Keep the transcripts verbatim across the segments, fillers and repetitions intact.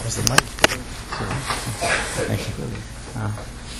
Where's the mic? Thank you. Uh,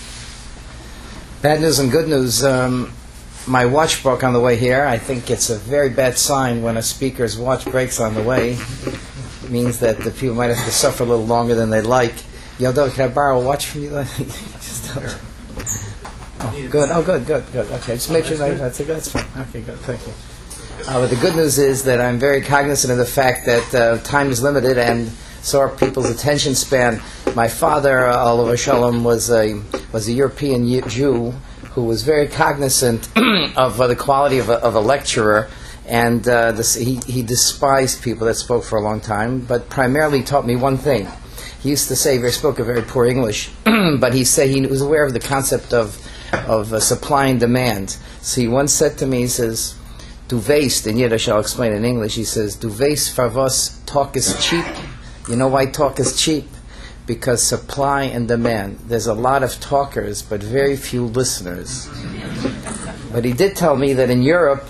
bad news and good news. Um, my watch broke on the way here. I think it's a very bad sign when a speaker's watch breaks on the way. It means that the people might have to suffer a little longer than they'd like. Yodo, can I borrow a watch from you? Just, uh, oh, good. Oh, good, good, good. Okay, just make sure that, that's a good. That's fine. Okay, good. Thank you. Uh, but the good news is that I'm very cognizant of the fact that uh, time is limited, and so are people's attention span. My father, uh, Olav Shalom, was a was a European Jew who was very cognizant of uh, the quality of a, of a lecturer, and uh, this, he he despised people that spoke for a long time, but primarily taught me one thing. He used to say, he spoke a very poor English, but he said he was aware of the concept of of uh, supply and demand. So he once said to me, he says, "Du weißt," in Yiddish, I'll explain in English. He says, "Du weißt for was talk is cheap." You know why talk is cheap? Because supply and demand. There's a lot of talkers, but very few listeners. But he did tell me that in Europe,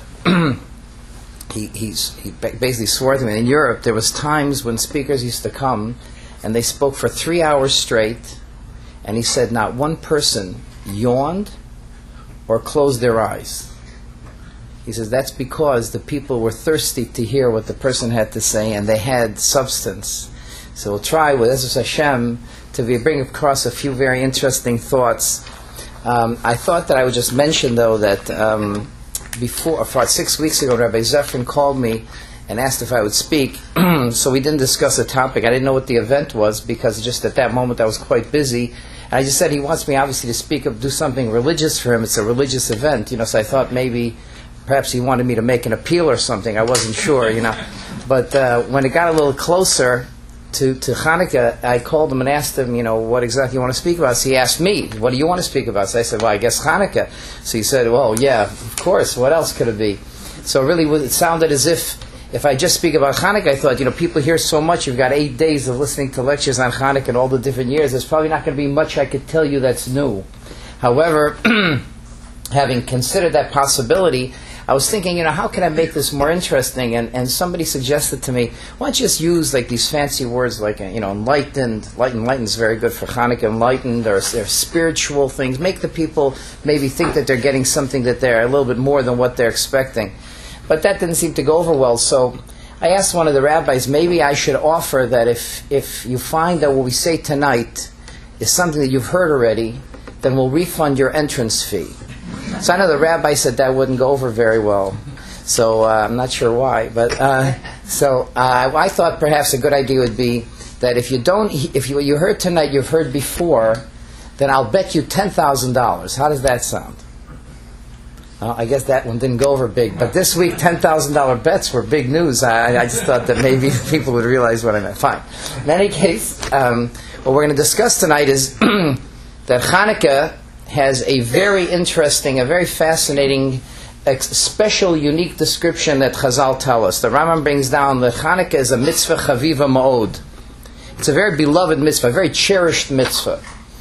he he's, he basically swore to me, in Europe there was times when speakers used to come and they spoke for three hours straight, and he said not one person yawned or closed their eyes. He says that's because the people were thirsty to hear what the person had to say, and they had substance. So we'll try with Ezras Hashem to be, bring across a few very interesting thoughts. Um, I thought that I would just mention, though, that um, before, about six weeks ago, Rabbi Zefrin called me and asked if I would speak. So we didn't discuss the topic. I didn't know what the event was because just at that moment I was quite busy. And I just said he wants me obviously to speak up, do something religious for him. It's a religious event, you know. So I thought maybe perhaps he wanted me to make an appeal or something. I wasn't sure, you know. But uh, when it got a little closer to, to Hanukkah, I called him and asked him, you know, what exactly you want to speak about. So he asked me, what do you want to speak about? So I said, well, I guess Hanukkah. So he said, well, yeah, of course. What else could it be? So really it sounded as if if I just speak about Hanukkah, I thought, you know, people hear so much. You've got eight days of listening to lectures on Hanukkah and all the different years. There's probably not going to be much I could tell you that's new. However, having considered that possibility, I was thinking, you know, how can I make this more interesting? And, and somebody suggested to me, why don't you just use like these fancy words like, you know, enlightened. Enlightened, enlightened is very good for Hanukkah. Enlightened, or, or spiritual things. Make the people maybe think that they're getting something that they're a little bit more than what they're expecting. But that didn't seem to go over well. So I asked one of the rabbis, maybe I should offer that if if you find that what we say tonight is something that you've heard already, then we'll refund your entrance fee. So I know the rabbi said that wouldn't go over very well. So uh, I'm not sure why. But uh, so uh, I thought perhaps a good idea would be that if you don't, if you, you heard tonight, you've heard before, then I'll bet you ten thousand dollars. How does that sound? Well, I guess that one didn't go over big. But this week, ten thousand dollars bets were big news. I, I just thought that maybe people would realize what I meant. Fine. In any case, um, what we're going to discuss tonight is that Hanukkah has a very interesting, a very fascinating, ex- special, unique description that Chazal tell us. The Rambam brings down that Hanukkah is a mitzvah chaviva ma'od. It's a very beloved mitzvah, a very cherished mitzvah.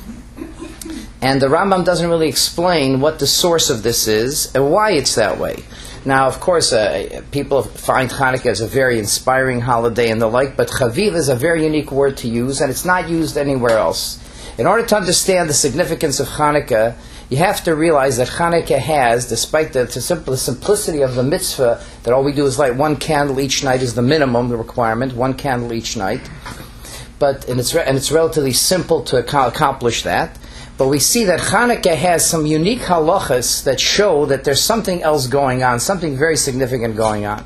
And the Rambam doesn't really explain what the source of this is and why it's that way. Now, of course, uh, people find Hanukkah as a very inspiring holiday and the like, but chaviv is a very unique word to use, and it's not used anywhere else. In order to understand the significance of Hanukkah, you have to realize that Hanukkah has, despite the, the simple, simplicity of the mitzvah, that all we do is light one candle each night is the minimum, the requirement, one candle each night. But and it's re- and it's relatively simple to ac- accomplish that. But we see that Hanukkah has some unique halachas that show that there's something else going on, something very significant going on.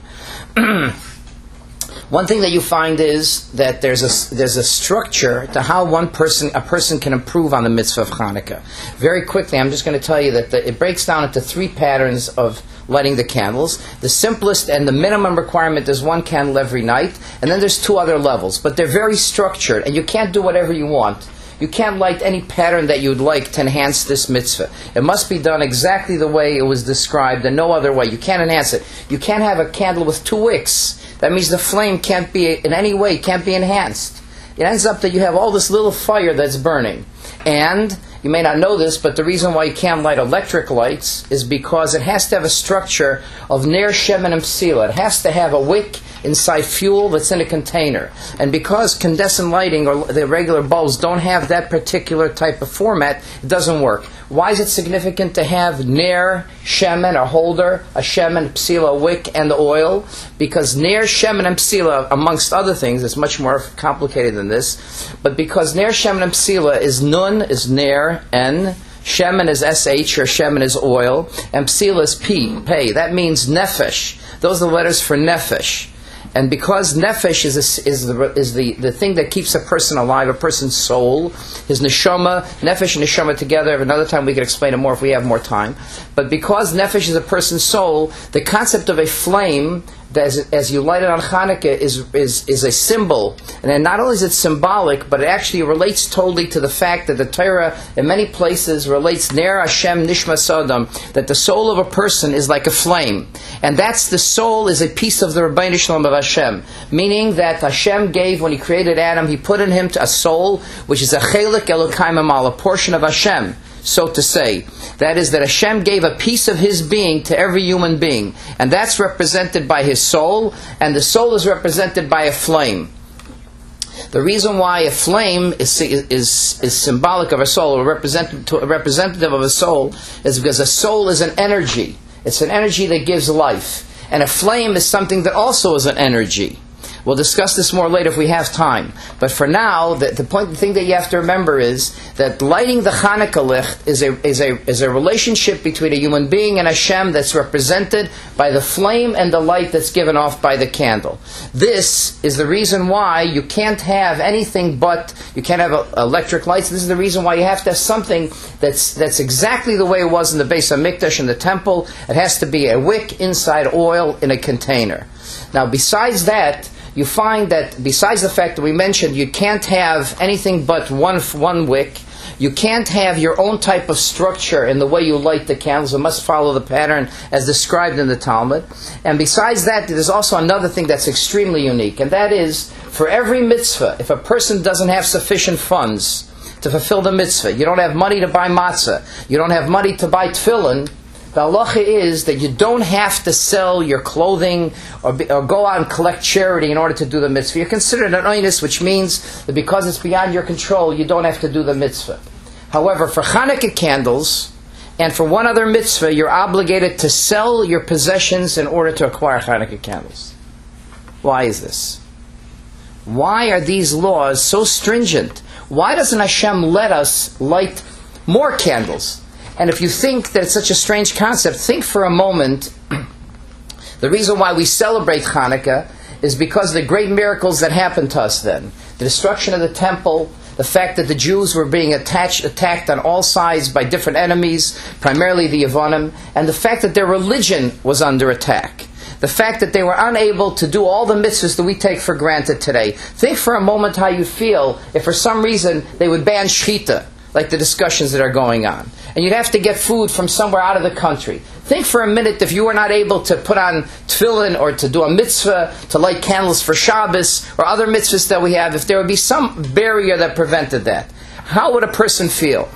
One thing that you find is that there's a there's a structure to how one person a person can improve on the mitzvah of Hanukkah. Very quickly, I'm just going to tell you that the, it breaks down into three patterns of lighting the candles. The simplest and the minimum requirement is one candle every night, and then there's two other levels. But they're very structured, and you can't do whatever you want. You can't light any pattern that you'd like to enhance this mitzvah. It must be done exactly the way it was described and no other way. You can't enhance it. You can't have a candle with two wicks. That means the flame can't be, in any way, can't be enhanced. It ends up that you have all this little fire that's burning. And you may not know this, but the reason why you can't light electric lights is because it has to have a structure of ner, shemen, and psila. It has to have a wick inside fuel that's in a container. And because incandescent lighting or the regular bulbs don't have that particular type of format, it doesn't work. Why is it significant to have ner, shemen, a holder, a shemen, psila, a wick, and the oil? Because ner, shemen, and psila, amongst other things, it's much more complicated than this, but because ner, shemen, and psila is nun, is ner, n, shemen is sh, or shemen is oil, and psila is p, pay. That means nefesh. Those are the letters for nefesh. And because nefesh is, a, is, the, is the, the thing that keeps a person alive, a person's soul, his neshama, nefesh and neshama together, another time we could explain it more if we have more time. But because nefesh is a person's soul, the concept of a flame, that as, as you light it on Hanukkah, is, is, is a symbol. And then not only is it symbolic, but it actually relates totally to the fact that the Torah, in many places, relates Ner Hashem Nishma Sodom, that the soul of a person is like a flame. And that's the soul is a piece of the Rabbeinu Shalom of Hashem. Meaning that Hashem gave, when He created Adam, He put in him a soul, which is a Chelik Elokai Mamal, a portion of Hashem, so to say. That is, that Hashem gave a piece of His being to every human being. And that's represented by His soul, and the soul is represented by a flame. The reason why a flame is, is, is symbolic of a soul, or representative, a representative of a soul, is because a soul is an energy. It's an energy that gives life. And a flame is something that also is an energy. We'll discuss this more later if we have time. But for now, the, the point, the thing that you have to remember is that lighting the Hanukkah licht is a, is a, is a relationship between a human being and Hashem that's represented by the flame and the light that's given off by the candle. This is the reason why you can't have anything but, you can't have a, electric lights. This is the reason why you have to have something that's, that's exactly the way it was in the Beis HaMikdash in the temple. It has to be a wick inside oil in a container. Now, besides that, you find that besides the fact that we mentioned you can't have anything but one one wick, you can't have your own type of structure in the way you light the candles. It must follow the pattern as described in the Talmud. And besides that, there's also another thing that's extremely unique, and that is, for every mitzvah, if a person doesn't have sufficient funds to fulfill the mitzvah, you don't have money to buy matzah, you don't have money to buy tefillin, the halacha is that you don't have to sell your clothing or, be, or go out and collect charity in order to do the mitzvah. You're considered an oinus, which means that because it's beyond your control, you don't have to do the mitzvah. However, for Hanukkah candles and for one other mitzvah, you're obligated to sell your possessions in order to acquire Hanukkah candles. Why is this? Why are these laws so stringent? Why doesn't Hashem let us light more candles? And if you think that it's such a strange concept, think for a moment. The reason why we celebrate Hanukkah is because of the great miracles that happened to us then. The destruction of the temple, the fact that the Jews were being attached, attacked on all sides by different enemies, primarily the Yevonim, and the fact that their religion was under attack. The fact that they were unable to do all the mitzvahs that we take for granted today. Think for a moment how you feel if for some reason they would ban shechita, like the discussions that are going on. And you'd have to get food from somewhere out of the country. Think for a minute if you were not able to put on tefillin or to do a mitzvah, to light candles for Shabbos, or other mitzvahs that we have, if there would be some barrier that prevented that. How would a person feel?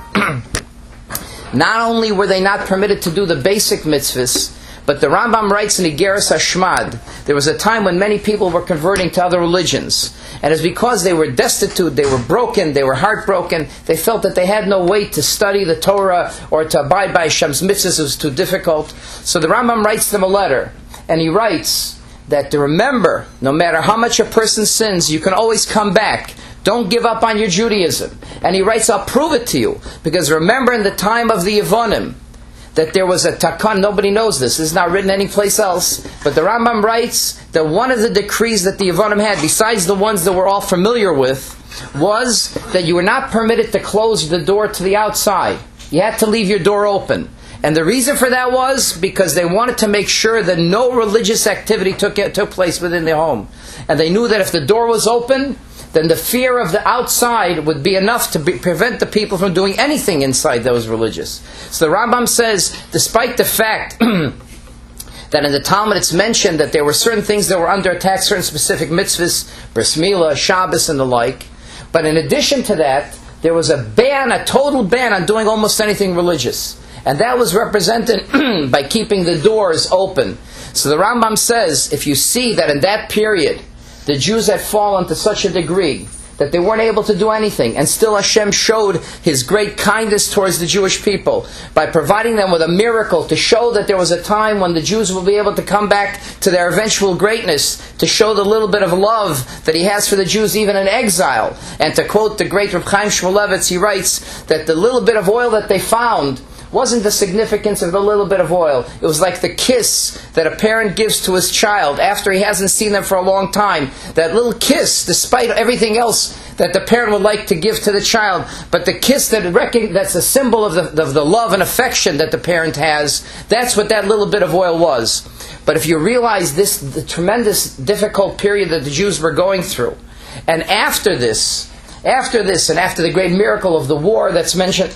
Not only were they not permitted to do the basic mitzvahs, but the Rambam writes in Igeres Hashmad, there was a time when many people were converting to other religions. And it's because they were destitute, they were broken, they were heartbroken, they felt that they had no way to study the Torah or to abide by Hashem's mitzvahs. It was too difficult. So the Rambam writes them a letter, and he writes that to remember, no matter how much a person sins, you can always come back. Don't give up on your Judaism. And he writes, I'll prove it to you. Because remember in the time of the Yevonim, that there was a takan, nobody knows this, this is not written anyplace else, but the Rambam writes that one of the decrees that the Yevonim had, besides the ones that we're all familiar with, was that you were not permitted to close the door to the outside. You had to leave your door open. And the reason for that was because they wanted to make sure that no religious activity took, took place within their home. And they knew that if the door was open, then the fear of the outside would be enough to be, prevent the people from doing anything inside that was religious. So the Rambam says, despite the fact that in the Talmud it's mentioned that there were certain things that were under attack, certain specific mitzvahs, bris milah, Shabbos, and the like, but in addition to that, there was a ban, a total ban on doing almost anything religious. And that was represented by keeping the doors open. So the Rambam says, if you see that in that period, the Jews had fallen to such a degree that they weren't able to do anything, and still Hashem showed His great kindness towards the Jewish people by providing them with a miracle to show that there was a time when the Jews will be able to come back to their eventual greatness, to show the little bit of love that He has for the Jews even in exile. And to quote the great Reb Chaim Shmulevitz, he writes that the little bit of oil that they found wasn't the significance of the little bit of oil. It was like the kiss that a parent gives to his child after he hasn't seen them for a long time. That little kiss, despite everything else that the parent would like to give to the child, but the kiss that recon- that's a symbol of the, of the love and affection that the parent has, that's what that little bit of oil was. But if you realize this, the tremendous difficult period that the Jews were going through, and after this, after this, and after the great miracle of the war that's mentioned,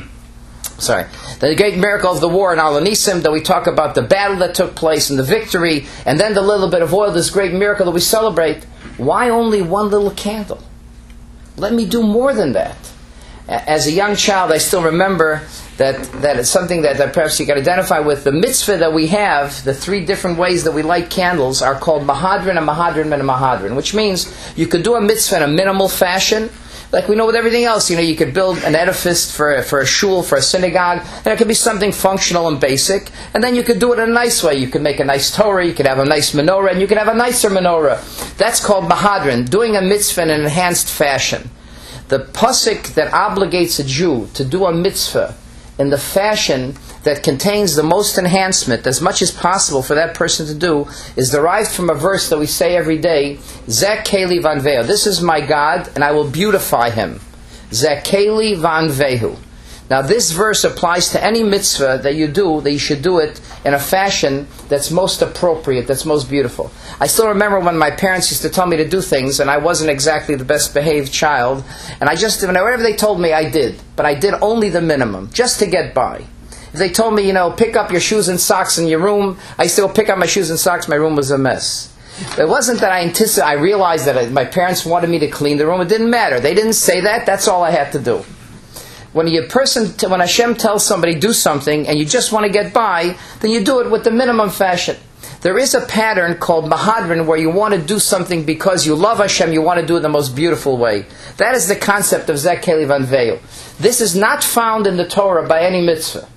Sorry. The great miracle of the war in Al Anisim, that we talk about the battle that took place and the victory, and then the little bit of oil, this great miracle that we celebrate. Why only one little candle? Let me do more than that. As a young child, I still remember that that it's something that, that perhaps you can identify with. The mitzvah that we have, the three different ways that we light candles, are called Mahadran and Mahadran and Mahadran, which means you could do a mitzvah in a minimal fashion. Like we know with everything else, you know, you could build an edifice for, for a shul, for a synagogue, and it could be something functional and basic, and then you could do it in a nice way. You could make a nice Torah, you could have a nice menorah, and you could have a nicer menorah. That's called Mahadran, doing a mitzvah in an enhanced fashion. The pasuk that obligates a Jew to do a mitzvah in the fashion that contains the most enhancement, as much as possible for that person to do, is derived from a verse that we say every day, Zakeli vanvehu. This is my God, and I will beautify him. Zakeli vanvehu. Now this verse applies to any mitzvah that you do, that you should do it in a fashion that's most appropriate, that's most beautiful. I still remember when my parents used to tell me to do things, and I wasn't exactly the best behaved child, and I just, whatever they told me, I did. But I did only the minimum, just to get by. If they told me, you know, pick up your shoes and socks in your room, I used to go pick up my shoes and socks, my room was a mess. It wasn't that I anticipated, I realized that my parents wanted me to clean the room, it didn't matter. They didn't say that, that's all I had to do. When a person, when Hashem tells somebody do something and you just want to get by, then you do it with the minimum fashion. There is a pattern called Mahadran where you want to do something because you love Hashem, you want to do it in the most beautiful way. That is the concept of Zakeli vanvehu. This is not found in the Torah by any mitzvah.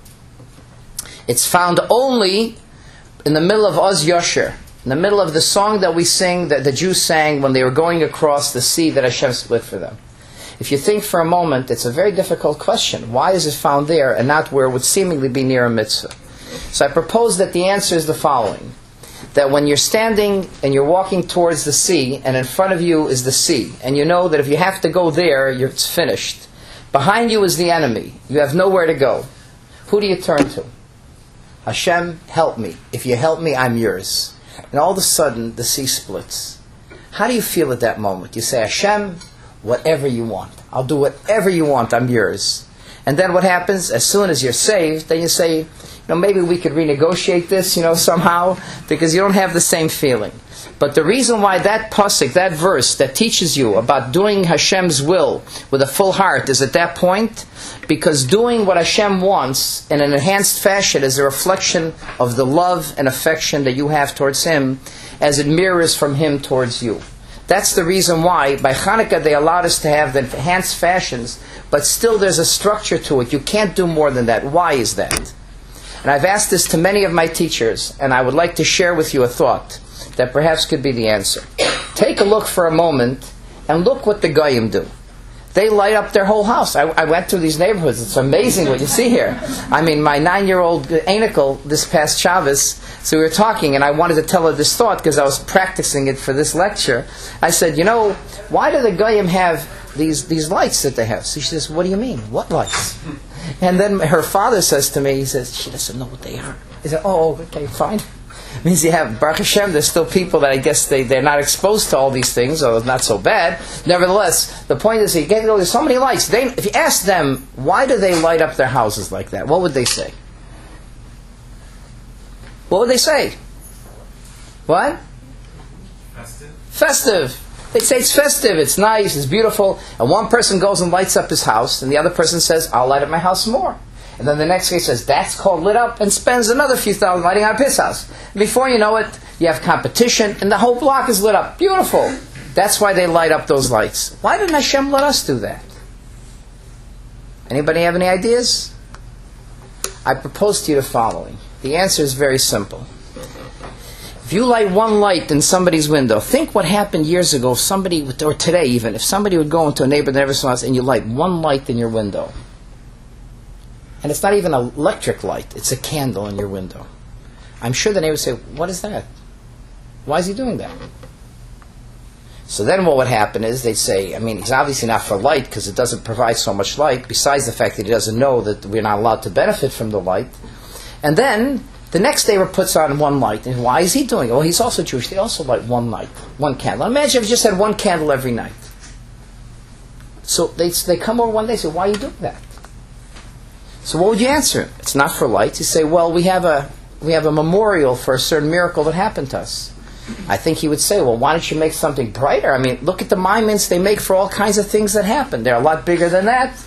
It's found only in the middle of Oz Yosher, in the middle of the song that we sing, that the Jews sang when they were going across the sea that Hashem split for them. If you think for a moment, it's a very difficult question. Why is it found there and not where it would seemingly be near a mitzvah? So I propose that the answer is the following. That when you're standing and you're walking towards the sea, and in front of you is the sea, and you know that if you have to go there, you're, it's finished. Behind you is the enemy. You have nowhere to go. Who do you turn to? Hashem, help me. If you help me, I'm yours. And all of a sudden, the sea splits. How do you feel at that moment? You say, Hashem, whatever you want. I'll do whatever you want. I'm yours. And then what happens? As soon as you're saved, then you say, you know, maybe we could renegotiate this, you know, somehow, because you don't have the same feeling. But the reason why that pasuk, that verse that teaches you about doing Hashem's will with a full heart is at that point, because doing what Hashem wants in an enhanced fashion is a reflection of the love and affection that you have towards Him as it mirrors from Him towards you. That's the reason why by Hanukkah they allowed us to have the enhanced fashions, but still there's a structure to it. You can't do more than that. Why is that? And I've asked this to many of my teachers, and I would like to share with you a thought that perhaps could be the answer. Take a look for a moment and look what the Goyim do. They light up their whole house. I, I went through these neighborhoods. It's amazing what you see here. I mean, my nine-year-old Anikel this past Shabbos, so we were talking, and I wanted to tell her this thought because I was practicing it for this lecture. I said, you know, why do the Goyim have these, these lights that they have? So she says, what do you mean? What lights? And then her father says to me, he says, she doesn't know what they are. He said, oh, okay, fine. It means you have, Baruch Hashem, there's still people that I guess they, they're not exposed to all these things, or not so bad. Nevertheless, the point is, you get, there's so many lights. They, if you ask them, why do they light up their houses like that? What would they say? What would they say? What? Festive. Festive. They'd say it's festive, it's nice, it's beautiful. And one person goes and lights up his house, and the other person says, I'll light up my house more. And then the next guy says, that's called lit up, and spends another few thousand lighting up his house. And before you know it, you have competition, and the whole block is lit up. Beautiful. That's why they light up those lights. Why didn't Hashem let us do that? Anybody have any ideas? I propose to you the following. The answer is very simple. If you light one light in somebody's window, think what happened years ago, if somebody, or today even, if somebody would go into a neighbor that never saw us and you light one light in your window. And it's not even an electric light, it's a candle in your window. I'm sure the neighbor would say, what is that? Why is he doing that? So then what would happen is they'd say, I mean, he's obviously not for light because it doesn't provide so much light, besides the fact that he doesn't know that we're not allowed to benefit from the light. And then the next neighbor puts on one light. And why is he doing it? Well, he's also Jewish. They also light one light, one candle. Imagine if you just had one candle every night. So they, they come over one day and say, why are you doing that? So what would you answer? It's not for lights. You say, well, we have a we have a memorial for a certain miracle that happened to us. I think he would say, well, why don't you make something brighter? I mean, look at the monuments they make for all kinds of things that happen. They're a lot bigger than that.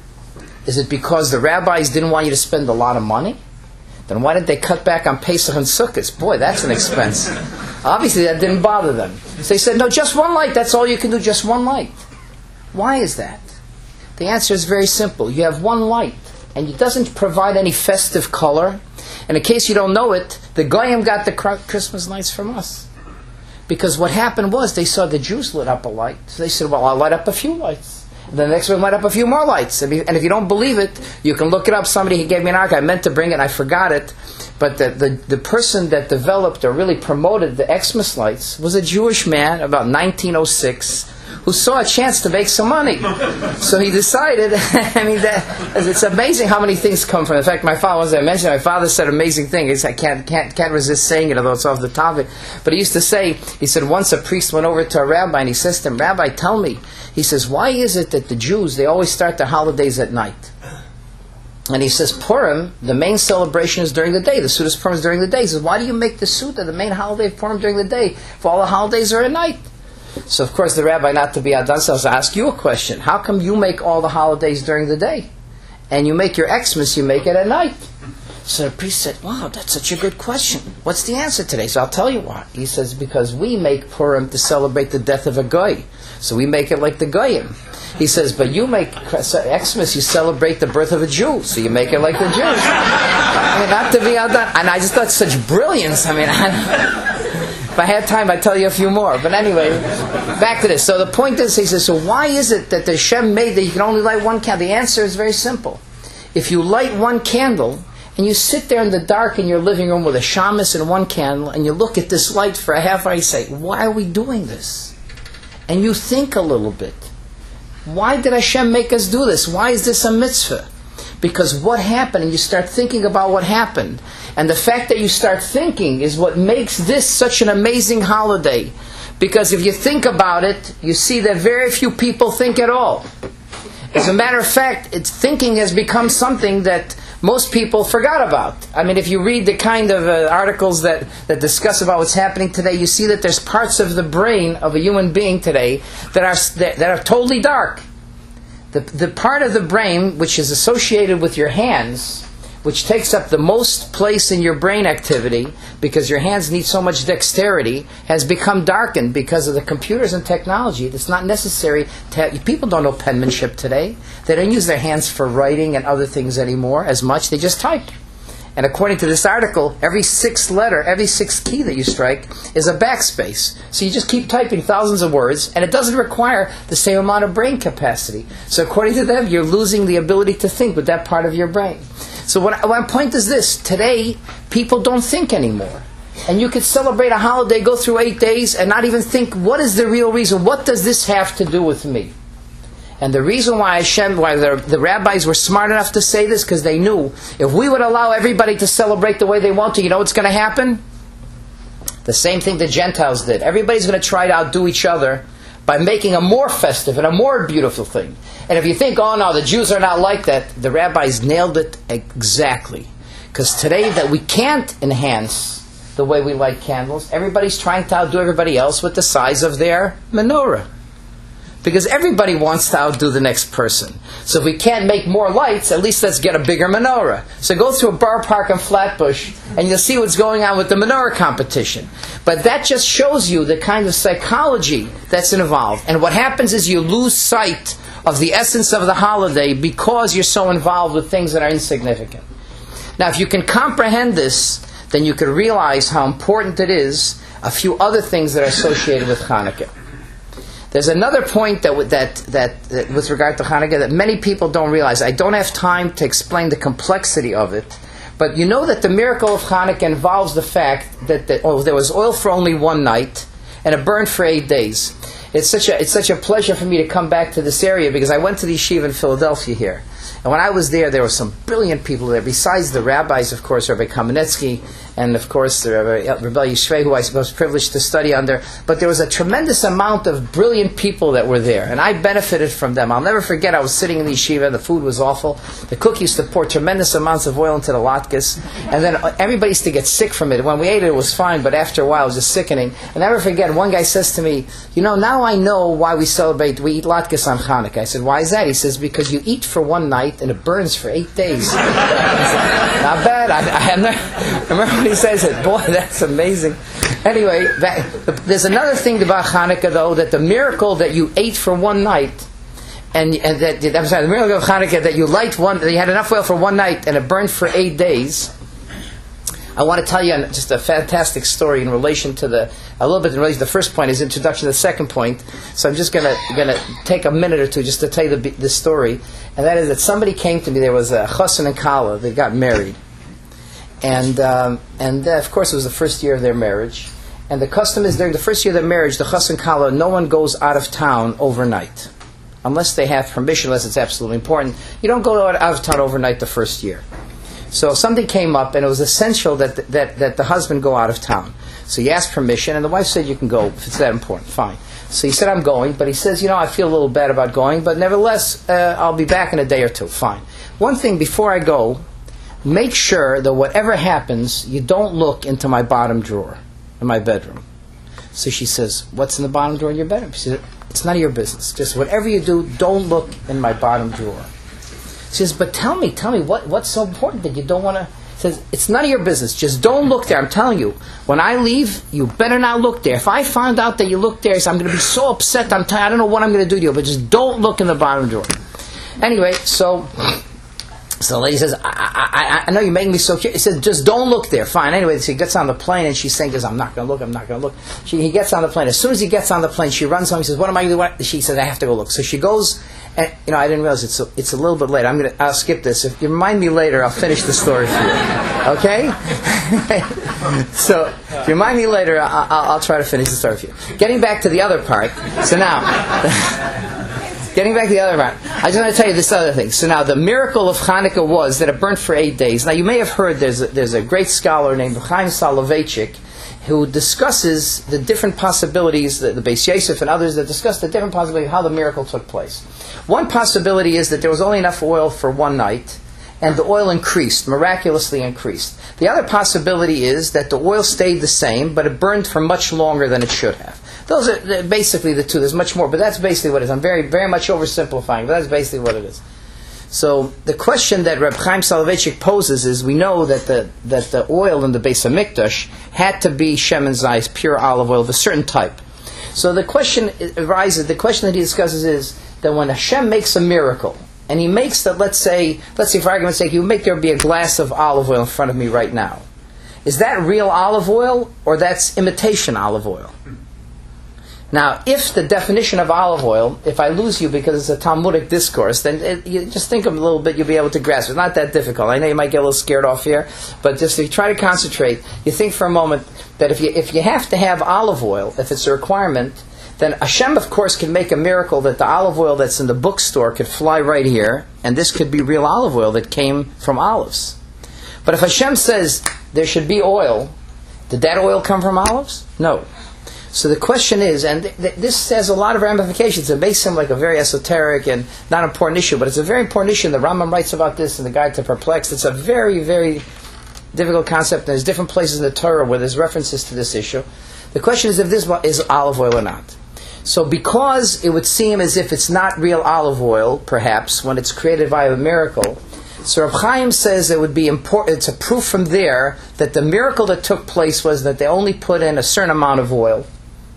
Is it because the rabbis didn't want you to spend a lot of money? Then why didn't they cut back on Pesach and Sukkot? Boy, that's an expense. Obviously, that didn't bother them. So they said, no, just one light. That's all you can do, just one light. Why is that? The answer is very simple. You have one light, and it doesn't provide any festive color. And in case you don't know it, the Goyim got the Christmas lights from us. Because what happened was they saw the Jews lit up a light. So they said, well, I'll light up a few lights. And the next one light up a few more lights. And if you don't believe it, you can look it up. Somebody gave me an article. I meant to bring it, I forgot it. But the, the, the person that developed or really promoted the Xmas lights was a Jewish man about nineteen oh six who saw a chance to make some money. So he decided, I mean, that, it's amazing how many things come from it. In fact, my father, as I mentioned, my father said an amazing thing. He said, I can't, can't, can't resist saying it, although it's off the topic. But he used to say, he said, once a priest went over to a rabbi and he says to him, Rabbi, tell me, he says, why is it that the Jews, they always start their holidays at night? And he says, Purim, the main celebration is during the day. The Sudas Purim is during the day. He says, why do you make the Suda, the main holiday of Purim, during the day? For all the holidays are at night. So, of course, the rabbi, not to be outdone, says, I'll ask you a question. How come you make all the holidays during the day? And you make your Xmas, you make it at night? So the priest said, wow, that's such a good question. What's the answer today? So I'll tell you why. He says, because we make Purim to celebrate the death of a Goy. So we make it like the Goyim. He says, but you make Xmas, you celebrate the birth of a Jew. So you make it like the Jews. I mean, not to be outdone. And I just thought such brilliance. I mean, I... If I had time, I'd tell you a few more. But anyway, back to this. So the point is, he says, so why is it that the Hashem made that you can only light one candle? The answer is very simple. If you light one candle, and you sit there in the dark in your living room with a shamus and one candle, and you look at this light for a half hour, you say, why are we doing this? And you think a little bit. Why did Hashem make us do this? Why is this a mitzvah? Because what happened, and you start thinking about what happened. And the fact that you start thinking is what makes this such an amazing holiday. Because if you think about it, you see that very few people think at all. As a matter of fact, it's, thinking has become something that most people forgot about. I mean, if you read the kind of uh, articles that, that discuss about what's happening today, you see that there's parts of the brain of a human being today that are that, that are totally dark. The, the part of the brain which is associated with your hands, which takes up the most place in your brain activity, because your hands need so much dexterity, has become darkened because of the computers and technology. It's not necessary to have, people don't know penmanship today. They don't use their hands for writing and other things anymore as much. They just type. And according to this article, every sixth letter, every sixth key that you strike is a backspace. So you just keep typing thousands of words, and it doesn't require the same amount of brain capacity. So according to them, you're losing the ability to think with that part of your brain. So what my point is this. Today, people don't think anymore. And you could celebrate a holiday, go through eight days, and not even think, what is the real reason? What does this have to do with me? And the reason why Hashem, why the, the rabbis were smart enough to say this, because they knew, if we would allow everybody to celebrate the way they want to, you know what's going to happen? The same thing the Gentiles did. Everybody's going to try to outdo each other by making a more festive and a more beautiful thing. And if you think, oh no, the Jews are not like that, the rabbis nailed it exactly. Because today that we can't enhance the way we light candles. Everybody's trying to outdo everybody else with the size of their menorah. Because everybody wants to outdo the next person. So if we can't make more lights, at least let's get a bigger menorah. So go through a bar park in Flatbush, and you'll see what's going on with the menorah competition. But that just shows you the kind of psychology that's involved. And what happens is you lose sight of the essence of the holiday because you're so involved with things that are insignificant. Now, if you can comprehend this, then you can realize how important it is, a few other things that are associated with Hanukkah. There's another point that, that, that, that with regard to Hanukkah that many people don't realize. I don't have time to explain the complexity of it, but you know that the miracle of Hanukkah involves the fact that, that oh, there was oil for only one night and it burned for eight days. It's such a it's such a pleasure for me to come back to this area because I went to the yeshiva in Philadelphia here. And when I was there, there were some brilliant people there, besides the rabbis, of course, Rabbi Kamenetsky, and of course, the Rabbi Rebbe Yishvei, who I was privileged to study under. But there was a tremendous amount of brilliant people that were there, and I benefited from them. I'll never forget, I was sitting in the yeshiva, the food was awful. The cook used to pour tremendous amounts of oil into the latkes, and then everybody used to get sick from it. When we ate it, it was fine, but after a while, it was just sickening. And I'll never forget, one guy says to me, you know, now I know why we celebrate, we eat latkes on Hanukkah. I said, why is that? He says, because you eat for one night, and it burns for eight days. Not bad. I, I, I, never, I remember when he says it. Boy, that's amazing. Anyway, that, there's another thing about Hanukkah, though, that the miracle that you ate for one night, and, and that I'm sorry, the miracle of Hanukkah that you light one, that you had enough oil for one night and it burned for eight days. I want to tell you just a fantastic story in relation to the, a little bit in relation to the first point, is introduction to the second point. So I'm just going to going to take a minute or two just to tell you the, the story. And that is that somebody came to me, there was a chassan and kala, they got married. And, um, and uh, of course it was the first year of their marriage. And the custom is during the first year of their marriage, the chassan and kala, no one goes out of town overnight. Unless they have permission, unless it's absolutely important. You don't go out of town overnight the first year. So something came up, and it was essential that the, that that the husband go out of town. So he asked permission, and the wife said, "You can go if it's that important." Fine. So he said, "I'm going," but he says, "You know, I feel a little bad about going, but nevertheless, uh, I'll be back in a day or two." Fine. One thing before I go, make sure that whatever happens, you don't look into my bottom drawer in my bedroom. So she says, "What's in the bottom drawer in your bedroom?" She said, "It's none of your business. Just whatever you do, don't look in my bottom drawer." She says, "But tell me, tell me, what, what's so important that you don't want to..." Says, "It's none of your business. Just don't look there. I'm telling you, when I leave, you better not look there. If I find out that you look there, I'm going to be so upset. I'm t- I don't know what I'm going to do to you, but just don't look in the bottom drawer." Anyway, so... So the lady says, I, I, I know you're making me so curious. He says, "Just don't look there." Fine. Anyway, she gets on the plane, and she's saying, "I'm not going to look, I'm not going to look." She, he gets on the plane. As soon as he gets on the plane, she runs home. He says, "What am I going to do?" She says, "I have to go look." So she goes, and you know, I didn't realize it's a, it's a little bit late. I'm going to, I'll skip this. If you remind me later, I'll finish the story for you. Okay? So, if you remind me later, I'll, I'll, I'll try to finish the story for you. Getting back to the other part. So now... Getting back to the other part, I just want to tell you this other thing. So now, the miracle of Hanukkah was that it burnt for eight days. Now, you may have heard there's a, there's a great scholar named Chaim Soloveitchik who discusses the different possibilities, the, the Beis Yosef and others that discuss the different possibilities of how the miracle took place. One possibility is that there was only enough oil for one night, and the oil increased, miraculously increased. The other possibility is that the oil stayed the same, but it burned for much longer than it should have. Those are basically the two. There's much more, but that's basically what it is. I'm very, very much oversimplifying, but that's basically what it is. So the question that Reb Chaim Soloveitchik poses is: we know that the that the oil in the Beis Hamikdash had to be shemen zayis, pure olive oil of a certain type. So the question arises. The question that he discusses is that when Hashem makes a miracle, and He makes that, let's say, let's say for argument's sake, He would make there be a glass of olive oil in front of me right now. Is that real olive oil, or that's imitation olive oil? Now, if the definition of olive oil, if I lose you because it's a Talmudic discourse, then it, you just think of it a little bit, you'll be able to grasp it. It's not that difficult. I know you might get a little scared off here, but just if you try to concentrate, you think for a moment that if you if you have to have olive oil, if it's a requirement, then Hashem, of course, can make a miracle that the olive oil that's in the bookstore could fly right here, and this could be real olive oil that came from olives. But if Hashem says there should be oil, did that oil come from olives? No. So the question is, and th- th- this has a lot of ramifications. It may seem like a very esoteric and not important issue, but it's a very important issue. And the Rambam writes about this in the Guide to Perplexed. It's a very, very difficult concept. There's different places in the Torah where there's references to this issue. The question is if this is olive oil or not. So because it would seem as if it's not real olive oil, perhaps, when it's created by a miracle, so Reb Chaim says it would be important, it's a proof from there that the miracle that took place was that they only put in a certain amount of oil.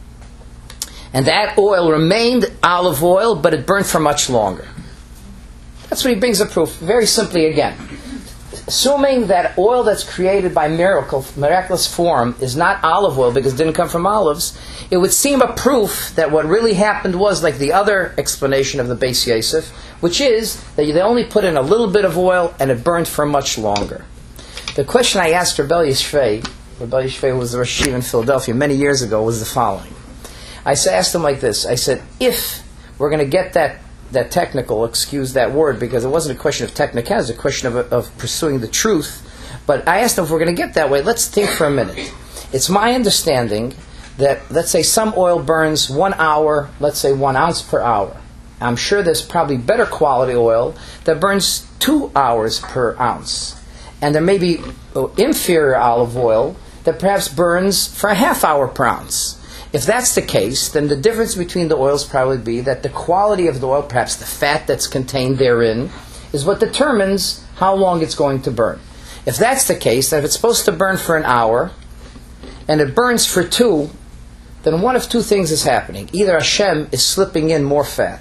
And that oil remained olive oil, but it burned for much longer. That's what he brings a proof. Very simply again. Assuming that oil that's created by miracle, miraculous form is not olive oil because it didn't come from olives, it would seem a proof that what really happened was like the other explanation of the Beis Yosef, which is that they only put in a little bit of oil and it burned for much longer. The question I asked Rebbe Yishvei, Rebbe Yishvei was the Rosh Yeshiva in Philadelphia many years ago, was the following. I asked him like this. I said, if we're going to get that that technical, excuse that word, because it wasn't a question of technicality, it was a question of, of pursuing the truth. But I asked him if we're going to get that way, let's think for a minute. It's my understanding that, let's say some oil burns one hour, let's say one ounce per hour. I'm sure there's probably better quality oil that burns two hours per ounce. And there may be inferior olive oil that perhaps burns for a half hour per ounce. If that's the case, then the difference between the oils probably be that the quality of the oil, perhaps the fat that's contained therein, is what determines how long it's going to burn. If that's the case, then if it's supposed to burn for an hour, and it burns for two, then one of two things is happening. Either Hashem is slipping in more fat,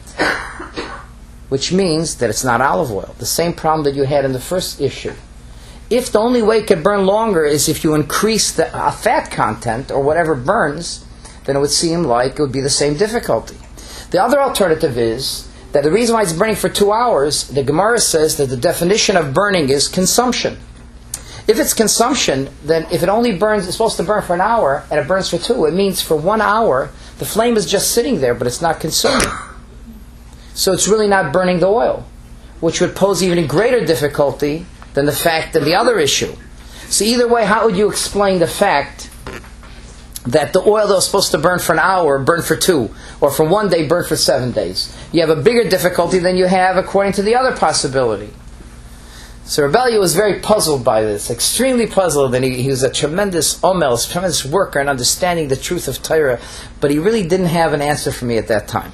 which means that it's not olive oil. The same problem that you had in the first issue. If the only way it could burn longer is if you increase the uh, fat content, or whatever burns, then it would seem like it would be the same difficulty. The other alternative is that the reason why it's burning for two hours, the Gemara says that the definition of burning is consumption. If it's consumption, then if it only burns, it's supposed to burn for an hour, and it burns for two, it means for one hour, the flame is just sitting there, but it's not consuming. So it's really not burning the oil, which would pose even greater difficulty than the fact than the other issue. So either way, how would you explain the fact that the oil that was supposed to burn for an hour burned for two, or for one day burned for seven days? You have a bigger difficulty than you have according to the other possibility. So Rebellion was very puzzled by this, extremely puzzled, and he, he was a tremendous omel, a tremendous worker in understanding the truth of Torah, but he really didn't have an answer for me at that time.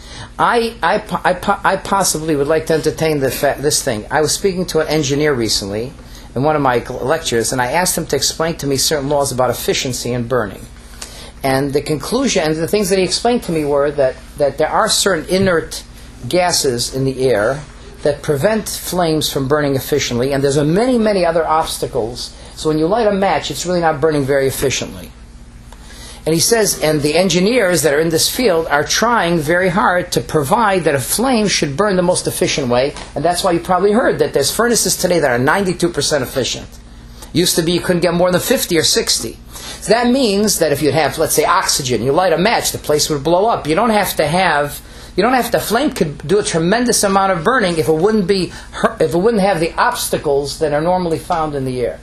I, I, I, I possibly would like to entertain the fa- this thing. I was speaking to an engineer recently in one of my lectures, and I asked him to explain to me certain laws about efficiency in burning. And the conclusion, and the things that he explained to me were that, that there are certain inert gases in the air that prevent flames from burning efficiently, and there's a many, many other obstacles. So when you light a match, it's really not burning very efficiently. And he says, and the engineers that are in this field are trying very hard to provide that a flame should burn the most efficient way, and that's why you probably heard that there's furnaces today that are ninety-two percent efficient. Used to be you couldn't get more than fifty or sixty. So that means that if you have, let's say, oxygen, you light a match, the place would blow up. You don't have to have, you don't have to, flame could do a tremendous amount of burning if it wouldn't be, if it wouldn't have the obstacles that are normally found in the air.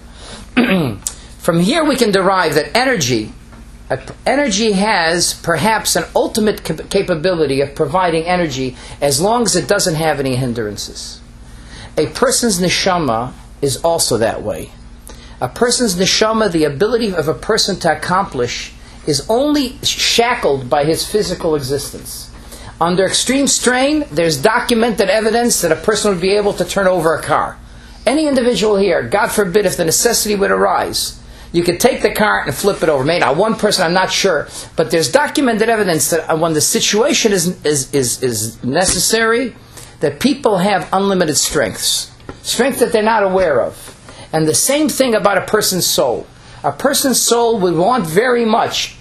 From here we can derive that energy, uh, energy has perhaps an ultimate cap- capability of providing energy as long as it doesn't have any hindrances. A person's neshama is also that way. A person's neshama, the ability of a person to accomplish, is only shackled by his physical existence. Under extreme strain, there's documented evidence that a person would be able to turn over a car. Any individual here, God forbid, if the necessity would arise, you could take the car and flip it over. Maybe not one person, I'm not sure, but there's documented evidence that when the situation is is is, is necessary, that people have unlimited strengths, strength that they're not aware of. And the same thing about a person's soul. A person's soul would want very much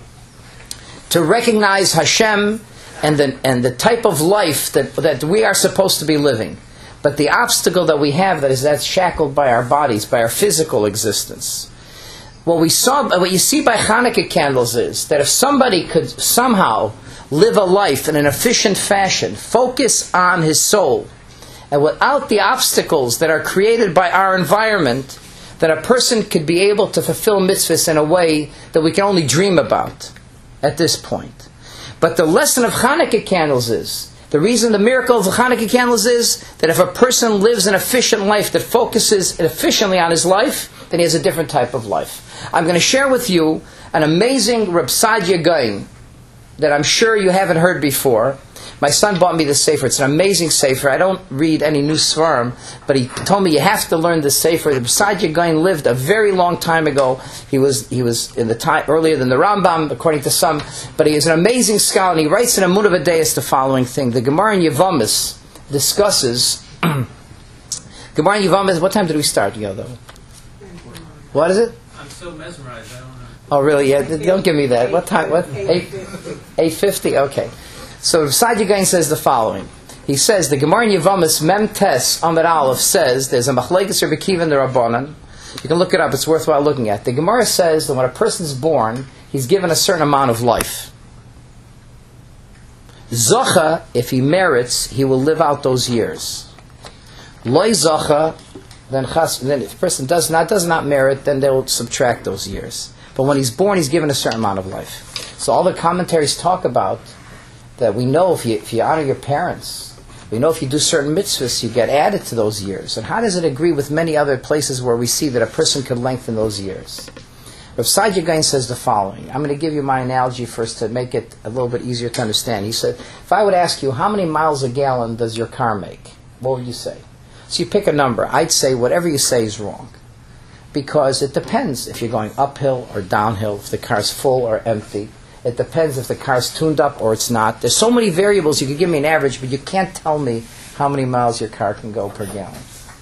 to recognize Hashem and the, and the type of life that, that we are supposed to be living. But the obstacle that we have that is that's shackled by our bodies, by our physical existence. What we saw, what you see by Hanukkah candles is that if somebody could somehow live a life in an efficient fashion, focus on his soul, and without the obstacles that are created by our environment, that a person could be able to fulfill mitzvahs in a way that we can only dream about at this point. But the lesson of Hanukkah candles is The reason the miracle of the Hanukkah candles is that if a person lives an efficient life that focuses efficiently on his life, then he has a different type of life. I'm going to share with you an amazing Reb Sadia Gaon that I'm sure you haven't heard before. My son bought me this sefer. It's an amazing sefer. I don't read any new svarim, but he told me you have to learn this sefer. Reb Sadia Gaon lived a very long time ago. He was he was in the time earlier than the Rambam, according to some. But he is an amazing scholar, and he writes in Amunah V'Deis the following thing. The Gemara in Yevamis discusses. Gemara in Yevamis. What time did we start, Yodo? What is it? I'm so mesmerized. I don't know. Oh, really? Yeah. Don't give me that. What time? What? Eight. Eight fifty. Okay. So Reb Sadia Gaon says the following. He says the Gemara in Yevamis Mem Tes Amud Aleph says there's a machlekes Rebbe Akiva and the Rabbanan. You can look it up. It's worthwhile looking at. The Gemara says that when a person's born, he's given a certain amount of life. Zocha, if he merits, he will live out those years. Loi Zocha, then chas, then if a person does not does not merit, then they will subtract those years. But when he's born, he's given a certain amount of life. So all the commentaries talk about that we know if you, if you honor your parents, we know if you do certain mitzvahs, you get added to those years. And how does it agree with many other places where we see that a person could lengthen those years? Reb Sadia Gaon says the following. I'm going to give you my analogy first to make it a little bit easier to understand. He said, if I would ask you, how many miles a gallon does your car make? What would you say? So you pick a number. I'd say whatever you say is wrong. Because it depends if you're going uphill or downhill, if the car's full or empty. It depends if the car's tuned up or it's not. There's so many variables. You can give me an average, but you can't tell me how many miles your car can go per gallon.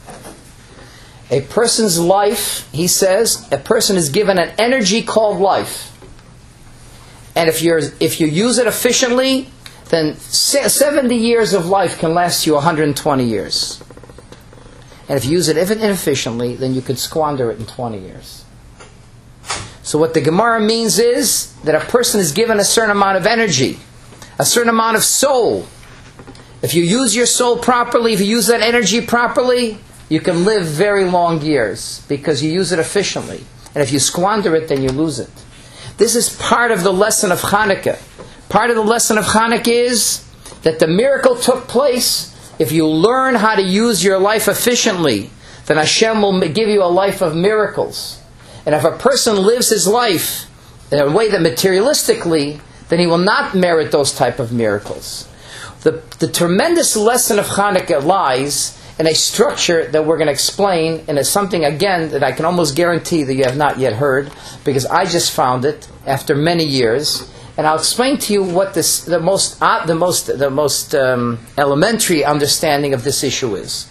A person's life, he says, a person is given an energy called life. And if you're if you use it efficiently, then seventy years of life can last you one hundred twenty years. And if you use it inefficiently, then you could squander it in twenty years. So what the Gemara means is that a person is given a certain amount of energy, a certain amount of soul. If you use your soul properly, if you use that energy properly, you can live very long years because you use it efficiently. And if you squander it, then you lose it. This is part of the lesson of Hanukkah. Part of the lesson of Hanukkah is that the miracle took place. If you learn how to use your life efficiently, then Hashem will give you a life of miracles. And if a person lives his life in a way that materialistically, then he will not merit those type of miracles. The, the tremendous lesson of Hanukkah lies in a structure that we're going to explain, and it's something, again, that I can almost guarantee that you have not yet heard, because I just found it after many years. And I'll explain to you what this, the most, uh, the most, the most um, elementary understanding of this issue is.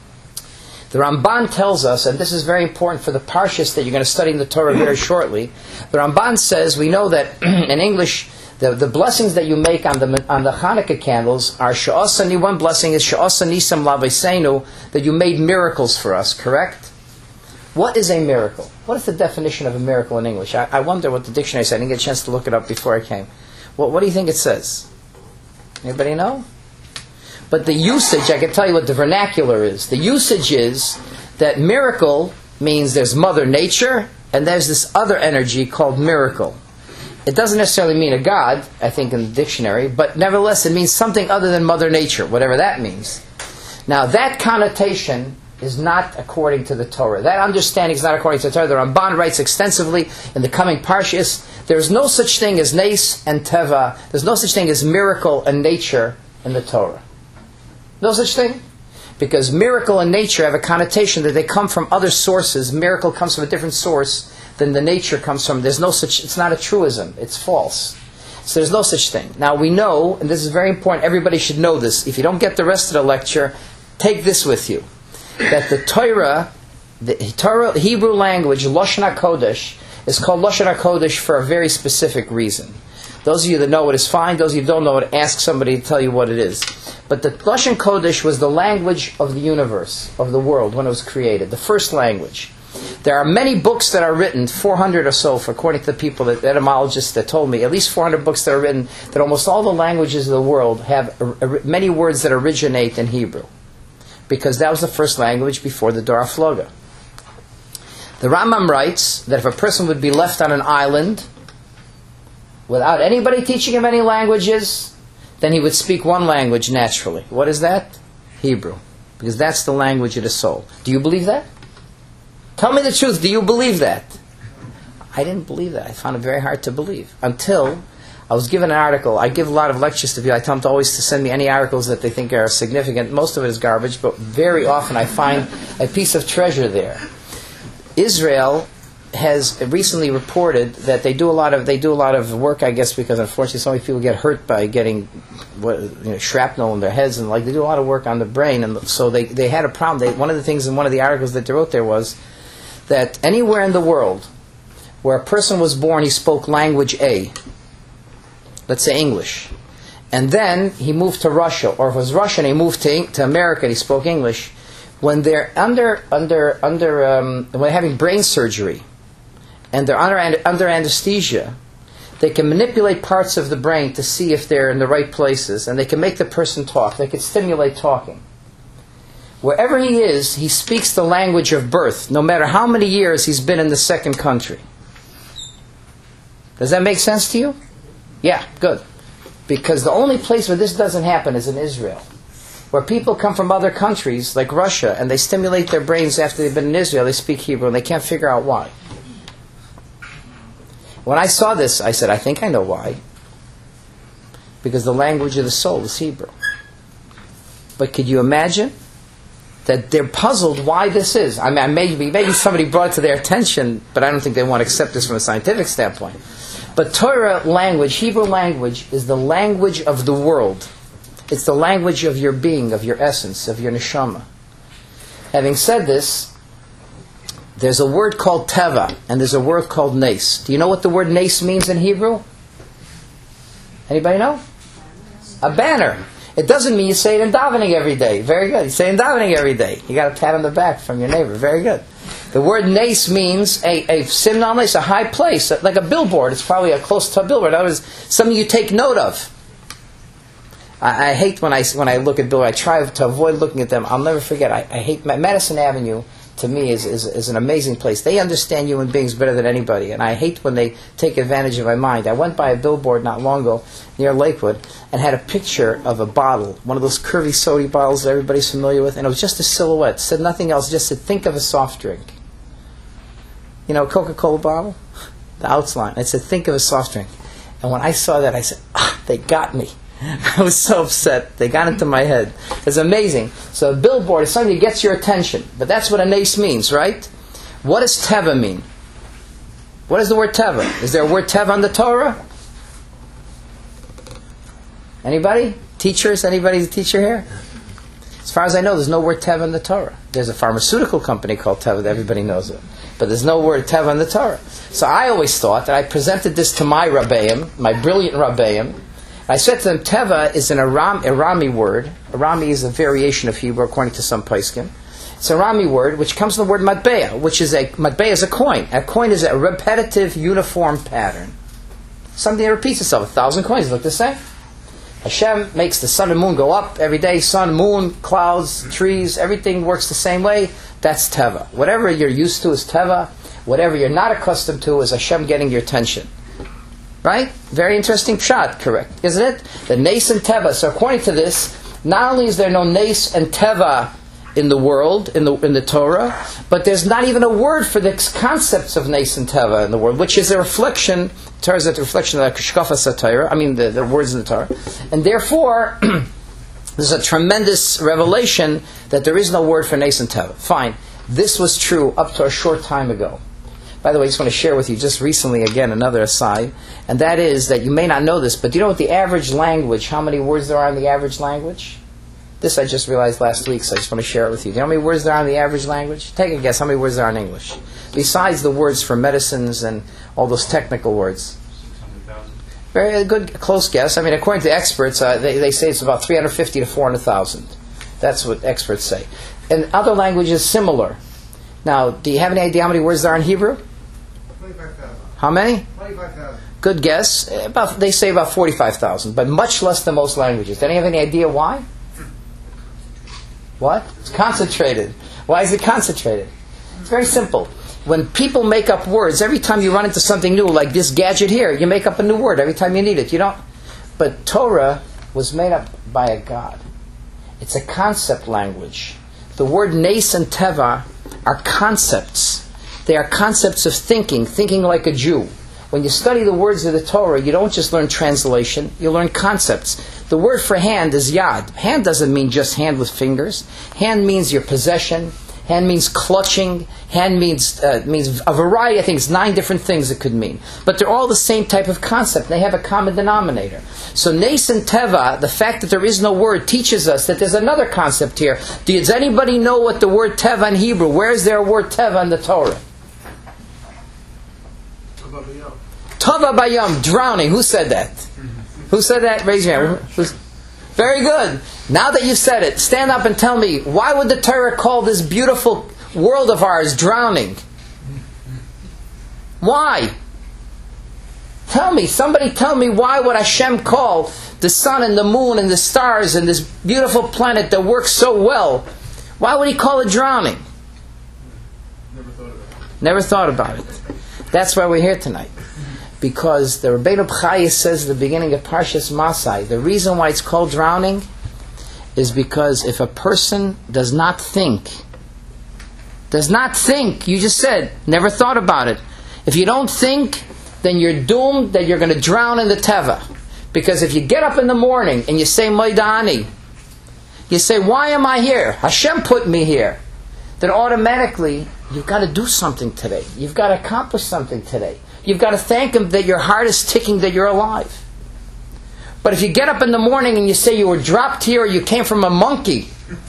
The Ramban tells us, and this is very important for the parshas that you're going to study in the Torah very shortly. The Ramban says, we know that in English, the, the blessings that you make on the on the Hanukkah candles are she'asani. One blessing is she'asani nisam laveseinu, that you made miracles for us. Correct? What is a miracle? What is the definition of a miracle in English? I, I wonder what the dictionary said. I didn't get a chance to look it up before I came. What, what do you think it says? Anybody know? But the usage, I can tell you what the vernacular is. The usage is that miracle means there's Mother Nature, and there's this other energy called miracle. It doesn't necessarily mean a God, I think, in the dictionary, but nevertheless it means something other than Mother Nature, whatever that means. Now that connotation is not according to the Torah. That understanding is not according to the Torah. The Ramban writes extensively in the coming parshas, there is no such thing as nes and teva. There's no such thing as miracle and nature in the Torah. No such thing. Because miracle and nature have a connotation that they come from other sources. Miracle comes from a different source than the nature comes from. There's no such, it's not a truism. It's false. So there's no such thing. Now we know, and this is very important, everybody should know this. If you don't get the rest of the lecture, take this with you. That the Torah, the Torah, Hebrew language, Lashon HaKodesh, is called Lashon HaKodesh for a very specific reason. Those of you that know it is fine. Those of you who don't know it, ask somebody to tell you what it is. But the Lashon Kodesh was the language of the universe, of the world, when it was created. The first language. There are many books that are written, four hundred or so, for, according to the people, that etymologists that told me, at least four hundred books that are written, that almost all the languages of the world have uh, uh, many words that originate in Hebrew. Because that was the first language before the Dor HaFloga. The Rambam writes that if a person would be left on an island without anybody teaching him any languages, then he would speak one language naturally. What is that? Hebrew. Because that's the language of the soul. Do you believe that? Tell me the truth. Do you believe that? I didn't believe that. I found it very hard to believe. Until I was given an article. I give a lot of lectures to people. I tell them to always to send me any articles that they think are significant. Most of it is garbage, but very often I find a piece of treasure there. Israel has recently reported that they do a lot of they do a lot of work, I guess, because unfortunately so many people get hurt by getting what, you know, shrapnel in their heads, and like they do a lot of work on the brain, and so they, they had a problem. They, one of the things in one of the articles that they wrote there was that anywhere in the world where a person was born, he spoke language A, let's say English, and then he moved to Russia, or if it was Russian, he moved to to America, and he spoke English. When they're under under under um, when they're having brain surgery, and they're under, under anesthesia, they can manipulate parts of the brain to see if they're in the right places, and they can make the person talk. They can stimulate talking. Wherever he is, he speaks the language of birth, no matter how many years he's been in the second country. Does that make sense to you? Yeah, good. Because the only place where this doesn't happen is in Israel, where people come from other countries, like Russia, and they stimulate their brains after they've been in Israel. They speak Hebrew, and they can't figure out why. When I saw this, I said, I think I know why. Because the language of the soul is Hebrew. But could you imagine that they're puzzled why this is? I mean, maybe, maybe somebody brought it to their attention, but I don't think they want to accept this from a scientific standpoint. But Torah language, Hebrew language, is the language of the world. It's the language of your being, of your essence, of your neshama. Having said this, there's a word called teva, and there's a word called nes. Do you know what the word nes means in Hebrew? Anybody know? A banner. It doesn't mean you say it in davening every day. Very good. You say it in davening every day. You got a pat on the back from your neighbor. Very good. The word nes means a, a simnon nes, a high place, like a billboard. It's probably a close to a billboard. That was something you take note of. I, I hate when I, when I look at billboards. I try to avoid looking at them. I'll never forget. I, I hate Madison Avenue. To me, is, is is an amazing place. They understand human beings better than anybody, and I hate when they take advantage of my mind. I went by a billboard not long ago near Lakewood and had a picture of a bottle, one of those curvy soda bottles that everybody's familiar with, and it was just a silhouette. It said nothing else, just said, think of a soft drink. You know, a Coca-Cola bottle? The outline. It said, think of a soft drink. And when I saw that, I said, ah, they got me. I was so upset. They got into my head. It's amazing. So a billboard is something that gets your attention. But that's what a nes means, right? What does teva mean? What is the word teva? Is there a word teva in the Torah? Anybody? Teachers? Anybody a teacher here? As far as I know, there's no word teva in the Torah. There's a pharmaceutical company called Teva that everybody knows it. But there's no word teva in the Torah. So I always thought that I presented this to my rabbeim, my brilliant rabbeim. I said to them, teva is an Aram, Arami word. Arami is a variation of Hebrew, according to some poskim. It's an Arami word, which comes from the word matbea, which is a matbea is a coin. A coin is a repetitive, uniform pattern. Something that repeats itself. A thousand coins look the same. Hashem makes the sun and moon go up every day. Sun, moon, clouds, trees, everything works the same way. That's teva. Whatever you're used to is teva. Whatever you're not accustomed to is Hashem getting your attention. Right? Very interesting pshat, correct, isn't it? The nes and teva. So according to this, not only is there no nes and teva in the world, in the in the Torah, but there's not even a word for the concepts of nes and teva in the world, which is a reflection, Torah is a reflection of the kashkafa Torah, I mean the, the words in the Torah. And therefore, there's a tremendous revelation that there is no word for nes and teva. Fine. This was true up to a short time ago. By the way, I just want to share with you just recently, again, another aside, and that is that you may not know this, but do you know what the average language, how many words there are in the average language? This I just realized last week, so I just want to share it with you. Do you know how many words there are in the average language? Take a guess how many words there are in English. Besides the words for medicines and all those technical words. Very good, close guess. I mean, according to experts, uh, they, they say it's about three hundred fifty to four hundred thousand. That's what experts say. And other languages similar. Now, do you have any idea how many words there are in Hebrew? twenty-five thousand. How many? twenty-five thousand. Good guess. About they say about forty-five thousand, but much less than most languages. Do you have any idea why? What? It's concentrated. Why is it concentrated? It's very simple. When people make up words, every time you run into something new, like this gadget here, you make up a new word every time you need it. You don't. But Torah was made up by a God. It's a concept language. The word nes and teva are concepts. They are concepts of thinking, thinking like a Jew. When you study the words of the Torah, you don't just learn translation, you learn concepts. The word for hand is yad. Hand doesn't mean just hand with fingers. Hand means your possession. Hand means clutching. Hand means uh, means a variety of things, nine different things it could mean. But they're all the same type of concept. They have a common denominator. So nes and teva, the fact that there is no word, teaches us that there's another concept here. Does anybody know what the word teva in Hebrew? Where is there a word teva in the Torah? Tava bayam, drowning. Who said that? Who said that? Raise your hand. Who's... Very good. Now that you said it, stand up and tell me, why would the Torah call this beautiful world of ours drowning? Why? Tell me, somebody tell me, why would Hashem call the sun and the moon and the stars and this beautiful planet that works so well, why would he call it drowning? Never thought about it. Never thought about it. That's why we're here tonight. Because the Rabbeinu B'chaya says at the beginning of Parshas Masai, the reason why it's called drowning is because if a person does not think, does not think, you just said, never thought about it. If you don't think, then you're doomed that you're going to drown in the teva. Because if you get up in the morning and you say, Moidani, you say, why am I here? Hashem put me here. Then automatically, you've got to do something today. You've got to accomplish something today. You've got to thank Him that your heart is ticking, that you're alive. But if you get up in the morning and you say you were dropped here or you came from a monkey,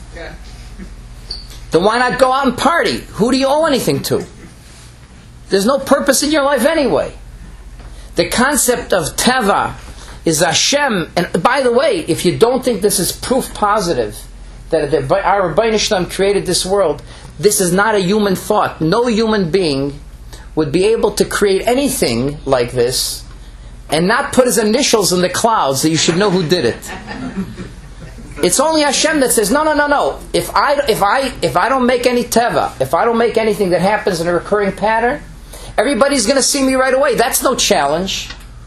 then why not go out and party? Who do you owe anything to? There's no purpose in your life anyway. The concept of teva is Hashem. And by the way, if you don't think this is proof positive that our Rebbeinu Shalom created this world, this is not a human thought. No human being would be able to create anything like this and not put his initials in the clouds that you should know who did it. It's only Hashem that says, no, no, no, no. If I, if I, if I don't make any teva, if I don't make anything that happens in a recurring pattern, everybody's going to see me right away. That's no challenge.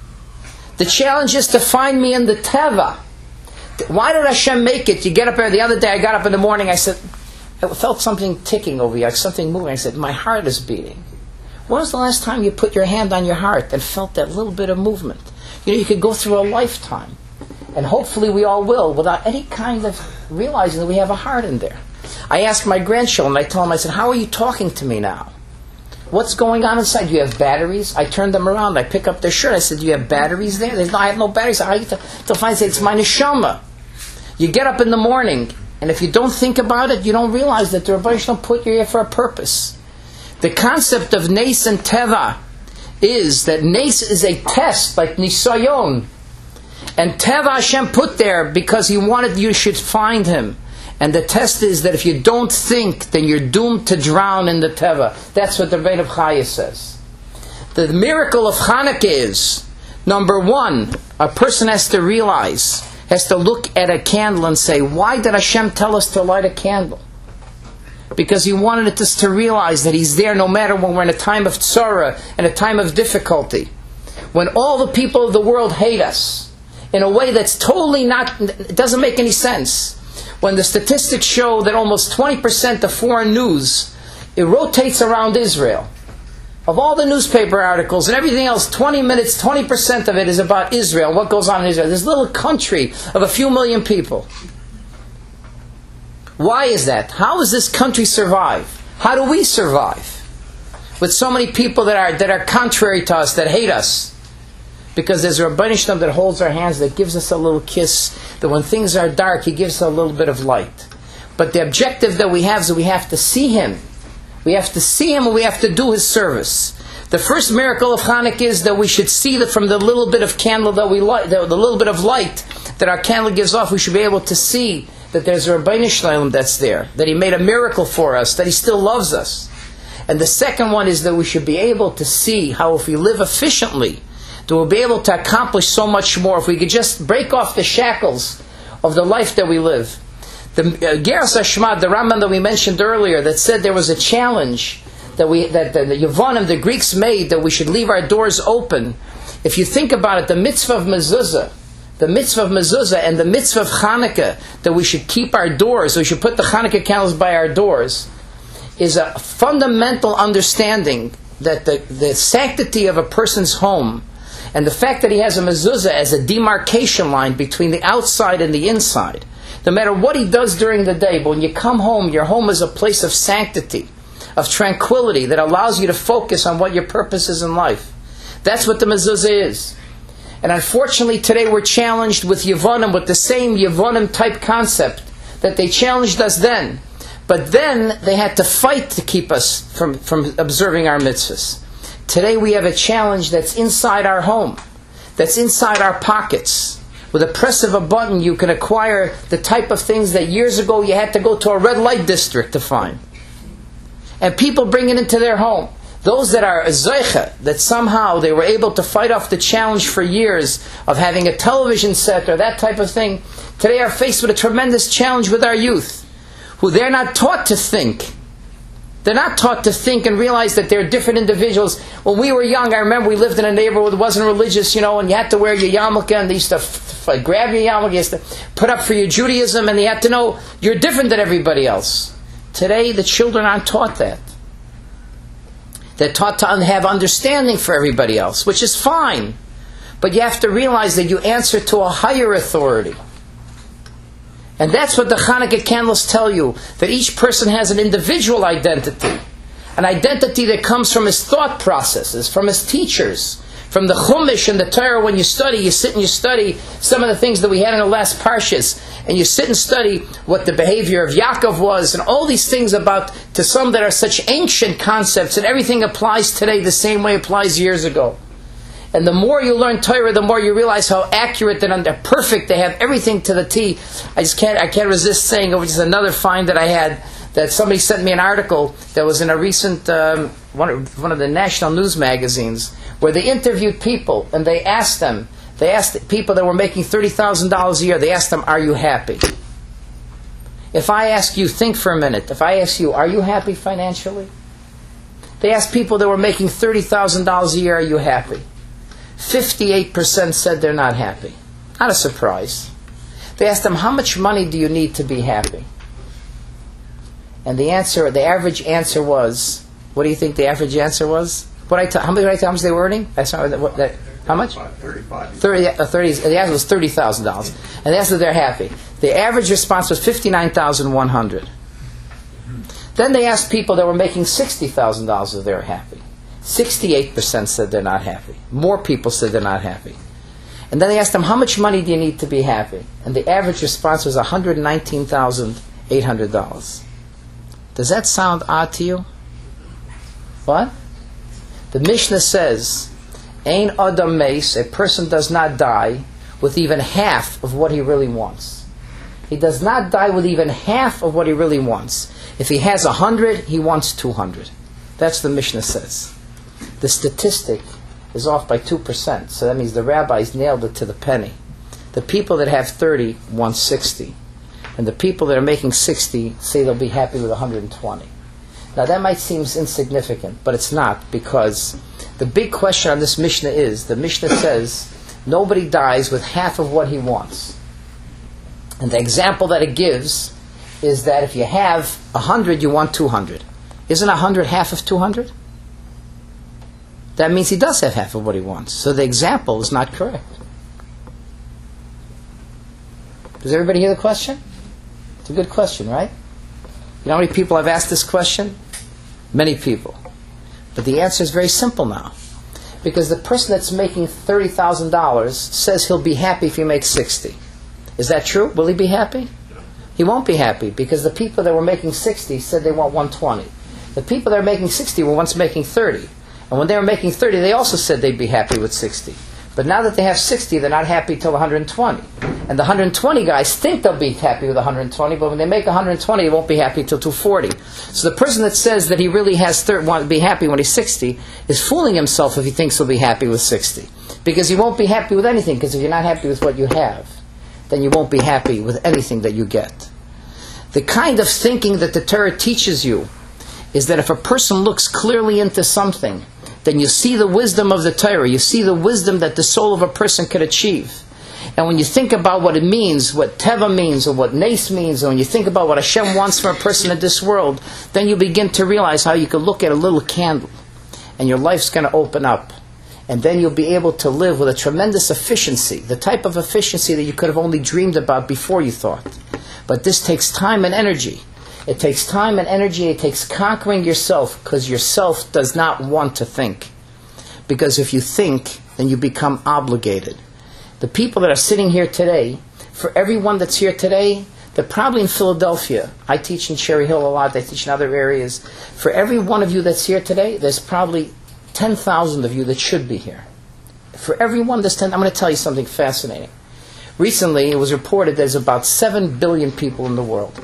The challenge is to find me in the teva. Why did Hashem make it? You get up there. The other day I got up in the morning, I said, I felt something ticking over you, like something moving. I said, my heart is beating. When was the last time you put your hand on your heart and felt that little bit of movement? You know, you could go through a lifetime, and hopefully we all will, without any kind of realizing that we have a heart in there. I asked my grandchildren, I told them, I said, how are you talking to me now? What's going on inside? Do you have batteries? I turned them around, I pick up their shirt, I said, do you have batteries there? They said, no, I have no batteries. How are you to, to find, say, it's my neshama. You get up in the morning, and if you don't think about it, you don't realize that the Rebbeinu Shalom put you here for a purpose. The concept of nes and teva is that nes is a test, like nisayon. And teva Hashem put there because He wanted you should find Him. And the test is that if you don't think, then you're doomed to drown in the teva. That's what the Rebbeinu B'chaya says. The miracle of Hanukkah is, number one, a person has to realize, has to look at a candle and say, why did Hashem tell us to light a candle? Because He wanted us to realize that He's there no matter when we're in a time of tzara and a time of difficulty. When all the people of the world hate us in a way that's totally not, it doesn't make any sense. When the statistics show that almost twenty percent of foreign news, it rotates around Israel. Of all the newspaper articles and everything else, twenty minutes, twenty percent of it is about Israel, what goes on in Israel. This little country of a few million people. Why is that? How does this country survive? How do we survive? With so many people that are that are contrary to us, that hate us. Because there's a Rebbeinu Shalom that holds our hands, that gives us a little kiss, that when things are dark, He gives us a little bit of light. But the objective that we have is that we have to see Him. We have to see Him and we have to do His service. The first miracle of Hanukkah is that we should see that from the little bit of candle that we light, the, the little bit of light that our candle gives off, we should be able to see that there's a Rebbeinu Shalom that's there, that He made a miracle for us, that He still loves us. And the second one is that we should be able to see how if we live efficiently, that we'll be able to accomplish so much more if we could just break off the shackles of the life that we live. The uh, Geras Hashmad, the Rambam that we mentioned earlier, that said there was a challenge that we that the, the Yevonim, the Greeks made, that we should leave our doors open. If you think about it, the mitzvah of mezuzah, the mitzvah of mezuzah and the mitzvah of Hanukkah, that we should keep our doors, we should put the Hanukkah candles by our doors, is a fundamental understanding that the, the sanctity of a person's home and the fact that he has a mezuzah as a demarcation line between the outside and the inside, no matter what he does during the day, but when you come home, your home is a place of sanctity, of tranquility, that allows you to focus on what your purpose is in life. That's what the mezuzah is. And unfortunately today we're challenged with Yevonim, with the same Yevonim type concept that they challenged us then. But then they had to fight to keep us from, from observing our mitzvahs. Today we have a challenge that's inside our home, that's inside our pockets. With a press of a button you can acquire the type of things that years ago you had to go to a red light district to find. And people bring it into their home. Those that are zeicha, that somehow they were able to fight off the challenge for years of having a television set or that type of thing, today are faced with a tremendous challenge with our youth, who they're not taught to think. They're not taught to think and realize that they're different individuals. When we were young, I remember we lived in a neighborhood that wasn't religious, you know, and you had to wear your yarmulke, and they used to f- f- grab your yarmulke, you used to put up for your Judaism, and they had to know you're different than everybody else. Today, the children aren't taught that. They're taught to have understanding for everybody else, which is fine. But you have to realize that you answer to a higher authority. And that's what the Hanukkah candles tell you, that each person has an individual identity. An identity that comes from his thought processes, from his teachers, from the Chumash and the Torah. When you study, you sit and you study some of the things that we had in the last Parshas, and you sit and study what the behavior of Yaakov was, and all these things about, to some that are such ancient concepts, and everything applies today the same way it applies years ago. And the more you learn Torah, the more you realize how accurate and under perfect they have everything to the T. I just can't, I can't resist saying, which is another find that I had, that somebody sent me an article that was in a recent, um, one, of, one of the national news magazines, where they interviewed people, and they asked them, they asked people that were making thirty thousand dollars a year, they asked them, are you happy? If I ask you, think for a minute, if I ask you, are you happy financially? They asked people that were making thirty thousand dollars a year, are you happy? fifty-eight percent said they're not happy. Not a surprise. They asked them, how much money do you need to be happy? And the answer, the average answer was, what do you think the average answer was? What I t- how, many, how much they were earning? That's not, what, that, how much? thirty-five. thirty, uh, thirty, the answer was thirty thousand dollars. And the answer, they're happy. The average response was fifty-nine thousand one hundred dollars. Then they asked people that were making sixty thousand dollars if they were happy. sixty-eight percent said they're not happy. More people said they're not happy. And then they asked them, how much money do you need to be happy? And the average response was one hundred nineteen thousand eight hundred dollars. Does that sound odd to you? What? The Mishnah says, Ein Adam Meis, a person does not die with even half of what he really wants. He does not die with even half of what he really wants. If he has a hundred, he wants two hundred. That's the Mishnah says. The statistic is off by two percent, so that means the rabbis nailed it to the penny. The people that have thirty want sixty, and the people that are making sixty say they'll be happy with one hundred twenty. Now that might seem insignificant, but it's not, because the big question on this Mishnah is, the Mishnah says, nobody dies with half of what he wants. And the example that it gives is that if you have one hundred, you want two hundred. Isn't one hundred half of two hundred? That means he does have half of what he wants. So the example is not correct. Does everybody hear the question? It's a good question, right? You know how many people have asked this question? Many people. But the answer is very simple now. Because the person that's making thirty thousand dollars says he'll be happy if he makes sixty. Is that true? Will he be happy? He won't be happy, because the people that were making sixty said they want one hundred twenty. The people that are making sixty were once making thirty. And when they were making thirty, they also said they'd be happy with sixty. But now that they have sixty, they're not happy till one hundred twenty. And the one hundred twenty guys think they'll be happy with one hundred twenty, but when they make one hundred twenty, they won't be happy till two hundred forty. So the person that says that he really has thir- want to be happy when he's sixty is fooling himself if he thinks he'll be happy with sixty. Because he won't be happy with anything, because if you're not happy with what you have, then you won't be happy with anything that you get. The kind of thinking that the Torah teaches you is that if a person looks clearly into something, then you see the wisdom of the Torah, you see the wisdom that the soul of a person could achieve. And when you think about what it means, what Teva means, or what Nace means, and when you think about what Hashem wants from a person in this world, then you begin to realize how you can look at a little candle, and your life's going to open up. And then you'll be able to live with a tremendous efficiency, the type of efficiency that you could have only dreamed about before you thought. But this takes time and energy. It takes time and energy. It takes conquering yourself, because yourself does not want to think. Because if you think, then you become obligated. The people that are sitting here today, for everyone that's here today, they're probably in Philadelphia. I teach in Cherry Hill a lot. I teach in other areas. For every one of you that's here today, there's probably ten thousand of you that should be here. For every one that's ten, I'm going to tell you something fascinating. Recently, it was reported there's about seven billion people in the world.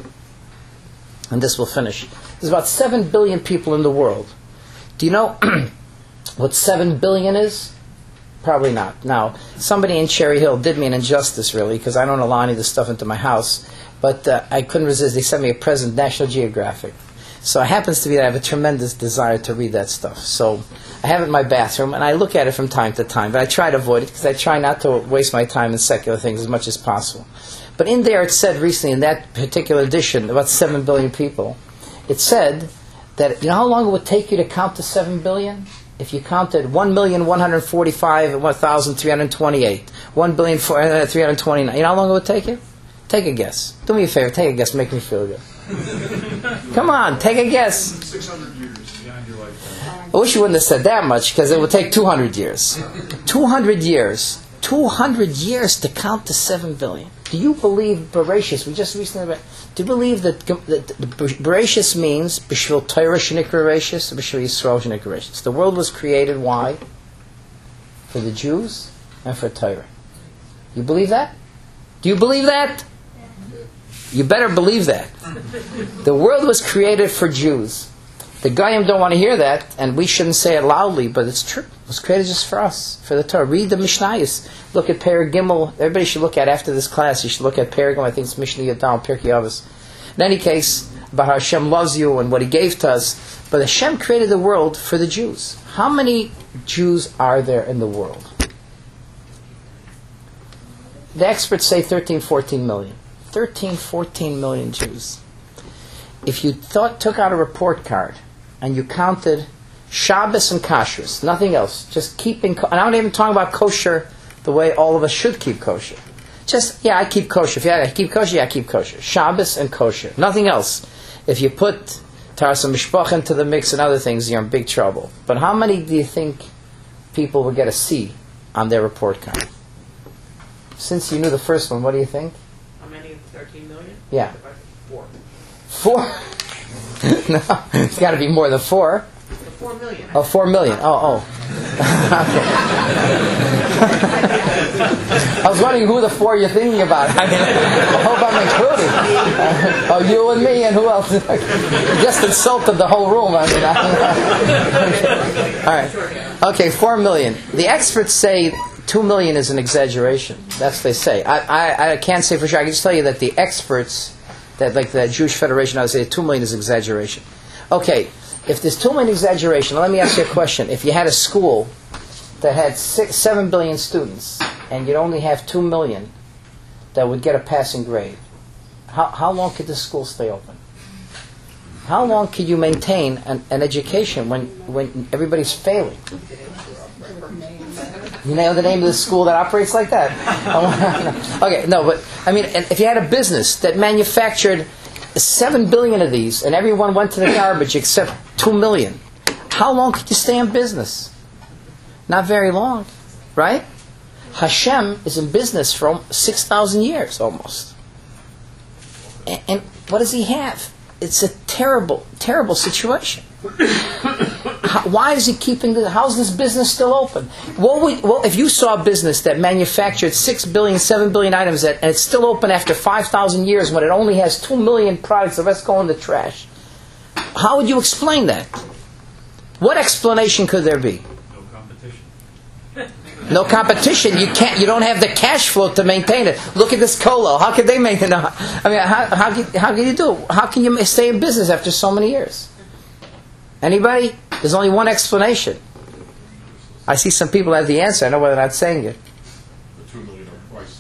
And this will finish. There's about seven billion people in the world. Do you know what seven billion is? Probably not. Now, somebody in Cherry Hill did me an injustice, really, because I don't allow any of this stuff into my house. But uh, I couldn't resist. They sent me a present, National Geographic. So it happens to be that I have a tremendous desire to read that stuff. So I have it in my bathroom, and I look at it from time to time. But I try to avoid it, because I try not to waste my time in secular things as much as possible. But in there it said recently, in that particular edition, about seven billion people, it said that, you know how long it would take you to count to seven billion? If you counted one million one hundred forty-five thousand three hundred twenty-eight, one billion three hundred twenty-nine, you know how long it would take you? Take a guess. Do me a favor, take a guess, make me feel good. Come on, take a guess. six hundred years behind your lifetime. I wish you wouldn't have said that much, because it would take two hundred years. two hundred years. two hundred years to count to seven billion. Do you believe Bereshis? We just recently read. Do you believe that, that, that Bereshis means B'shvil Torah shenikra Bereshis, B'shvil Yisrael shenikra Bereshis? The world was created, why? For the Jews and for Torah. You believe that? Do you believe that? You better believe that. The world was created for Jews. The Goyim don't want to hear that, and we shouldn't say it loudly, but it's true. It was created just for us, for the Torah. Read the Mishnayos. Look at Perek Gimel. Everybody should look at, after this class, you should look at Perek Gimel. I think it's Mishnah Yadam, Pirkei Avos. In any case, about how Hashem loves you and what He gave to us. But Hashem created the world for the Jews. How many Jews are there in the world? The experts say thirteen, fourteen million. thirteen, fourteen million Jews. If you thought, took out a report card and you counted Shabbos and Kashrus, nothing else, just keeping, and I'm not even talking about kosher the way all of us should keep kosher. Just, yeah, I keep kosher. If yeah, I keep kosher, yeah, I keep kosher. Shabbos and kosher. Nothing else. If you put Taras Mishpach into the mix and other things, you're in big trouble. But how many do you think people will get a C on their report card? Since you knew the first one, what do you think? How many? thirteen million? Yeah. Four. Four? No, it's got to be more than four. Four million. Oh, four million. Oh, oh. I was wondering who the four you're thinking about. I mean, I hope I'm included. Uh, oh, you and me, and who else? You just insulted the whole room. I mean, I, all right. Okay, four million. The experts say two million is an exaggeration. That's what they say. I, I, I can't say for sure. I can just tell you that the experts, that like the Jewish Federation, I would say two million is exaggeration. Okay. If there's too many exaggeration, let me ask you a question. If you had a school that had six, seven billion students, and you'd only have two million that would get a passing grade, how, how long could the school stay open? How long could you maintain an, an education when, when everybody's failing? You know the name of the school that operates like that? Okay, no, but I mean, if you had a business that manufactured seven billion of these, and everyone went to the garbage except two million, how long could you stay in business? Not very long, right? Hashem is in business for six thousand years almost. And, and what does He have? It's a terrible, terrible situation. How, why is He keeping this? How is this business still open? What would, well, if you saw a business that manufactured six billion, seven billion items that, and it's still open after five thousand years when it only has two million products, the rest go in the trash, how would you explain that? What explanation could there be? No competition. No competition. You can't. You don't have the cash flow to maintain it. Look at this Colo. How could they maintain it? I mean, how, how, can, how can you do it? How can you stay in business after so many years? Anybody? There's only one explanation. I see some people have the answer. I know whether they're not saying it. The two million are priceless.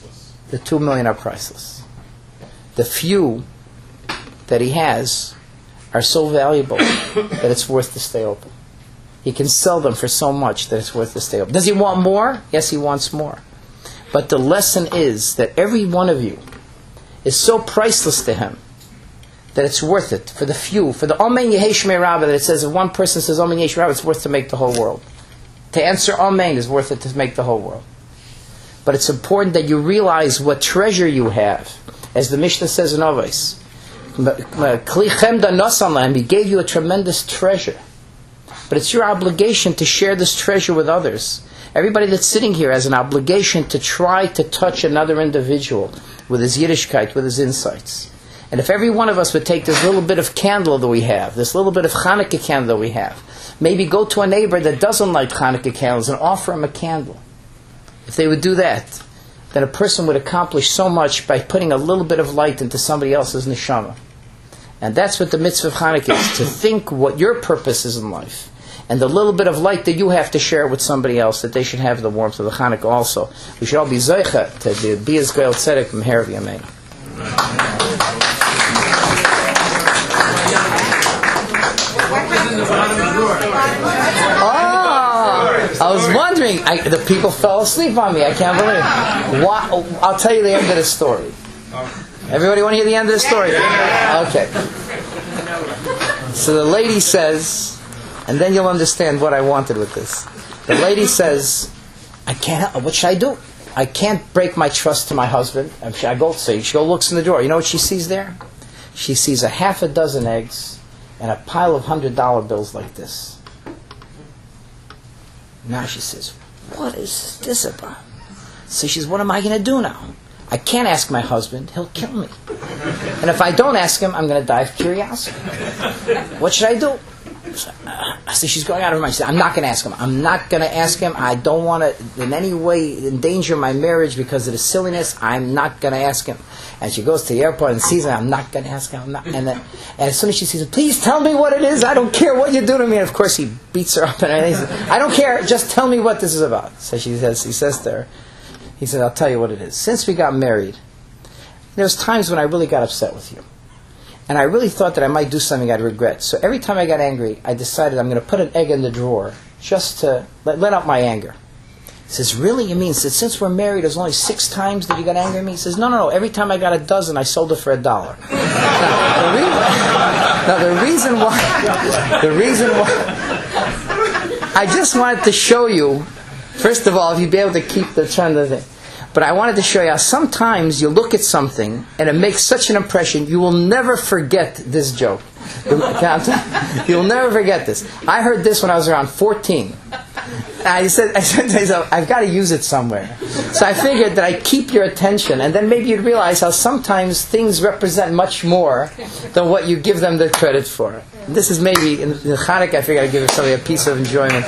the two million are priceless. The few that he has are so valuable that it's worth to stay open. He can sell them for so much that it's worth to stay open. Does he want more? Yes, he wants more. But the lesson is that every one of you is so priceless to him that it's worth it for the few, for the Amen Yehei Shmei Rabbah, that it says if one person says Amen Yehei Shmei Rabbah, it's worth to make the whole world. To answer Amen is worth it to make the whole world. But it's important that you realize what treasure you have. As the Mishnah says in Avos, Kli Chemda Nasan Lahem, he gave you a tremendous treasure. But it's your obligation to share this treasure with others. Everybody that's sitting here has an obligation to try to touch another individual with his Yiddishkeit, with his insights. And if every one of us would take this little bit of candle that we have, this little bit of Hanukkah candle that we have, maybe go to a neighbor that doesn't like Hanukkah candles and offer him a candle. If they would do that, then a person would accomplish so much by putting a little bit of light into somebody else's neshama. And that's what the mitzvah of Hanukkah is, to think what your purpose is in life. And the little bit of light that you have to share with somebody else, that they should have the warmth of the Hanukkah also. We should all be zeicha to be as Goel Tzedek Meher V'Yamein. Oh, I was wondering. I, the people fell asleep on me. I can't believe it. Why, I'll tell you the end of the story. Everybody want to hear the end of the story? Okay. So the lady says, and then you'll understand what I wanted with this. The lady says, I can't help, what should I do? I can't break my trust to my husband. And I go say, she go looks in the drawer. You know what she sees there? She sees a half a dozen eggs and a pile of hundred dollar bills like this. Now she says, what is this about? So she says, what am I going to do now? I can't ask my husband. He'll kill me. And if I don't ask him, I'm going to die of curiosity. What should I do? So, uh, so she's going out of her mind. She said, I'm not going to ask him. I'm not going to ask him. I don't want to in any way endanger my marriage because of the silliness. I'm not going to ask him. And she goes to the airport and sees him. I'm not going to ask him. I'm not. And, then, and as soon as she sees him, please tell me what it is. I don't care what you do to me. And of course, he beats her up. And he says, I don't care. Just tell me what this is about. So she says, he says to her, he said, I'll tell you what it is. Since we got married, there's times when I really got upset with you. And I really thought that I might do something I'd regret. So every time I got angry, I decided I'm going to put an egg in the drawer just to let, let out my anger. He says, really? You mean that since we're married, there's only six times that you got angry at me? He says, no, no, no. Every time I got a dozen, I sold it for a dollar. Now, the reason, now, the reason why, the reason why, I just wanted to show you, first of all, if you'd be able to keep the trend of the thing. But I wanted to show you how sometimes you look at something and it makes such an impression, you will never forget this joke. You'll never forget this. I heard this when I was around fourteen. I said, I said to myself, I've got to use it somewhere. So I figured that I'd keep your attention, and then maybe you'd realize how sometimes things represent much more than what you give them the credit for. And this is maybe, in the Chanukah, I figured I'd give somebody a piece of enjoyment.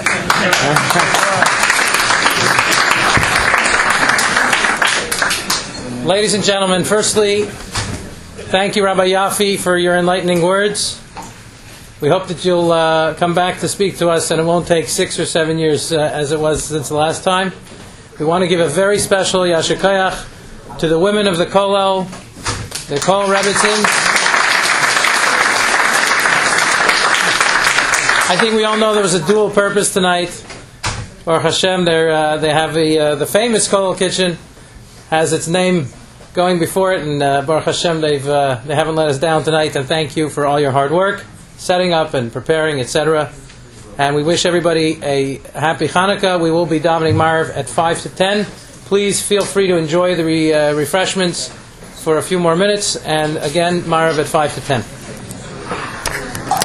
Ladies and gentlemen, firstly, thank you, Rabbi Yafi, for your enlightening words. We hope that you'll uh, come back to speak to us, and it won't take six or seven years uh, as it was since the last time. We want to give a very special Yasher Koyach to the women of the Kollel, the Kol Rebbetzin. I think we all know there was a dual purpose tonight. Baruch Hashem, uh, they have a, uh, the famous Kollel kitchen has its name going before it, and uh, Baruch Hashem, they've uh, they haven't let us down tonight. And thank you for all your hard work, setting up and preparing, et cetera. And we wish everybody a happy Hanukkah. We will be davening Marv at five to ten. Please feel free to enjoy the re, uh, refreshments for a few more minutes. And again, Marv at five to ten.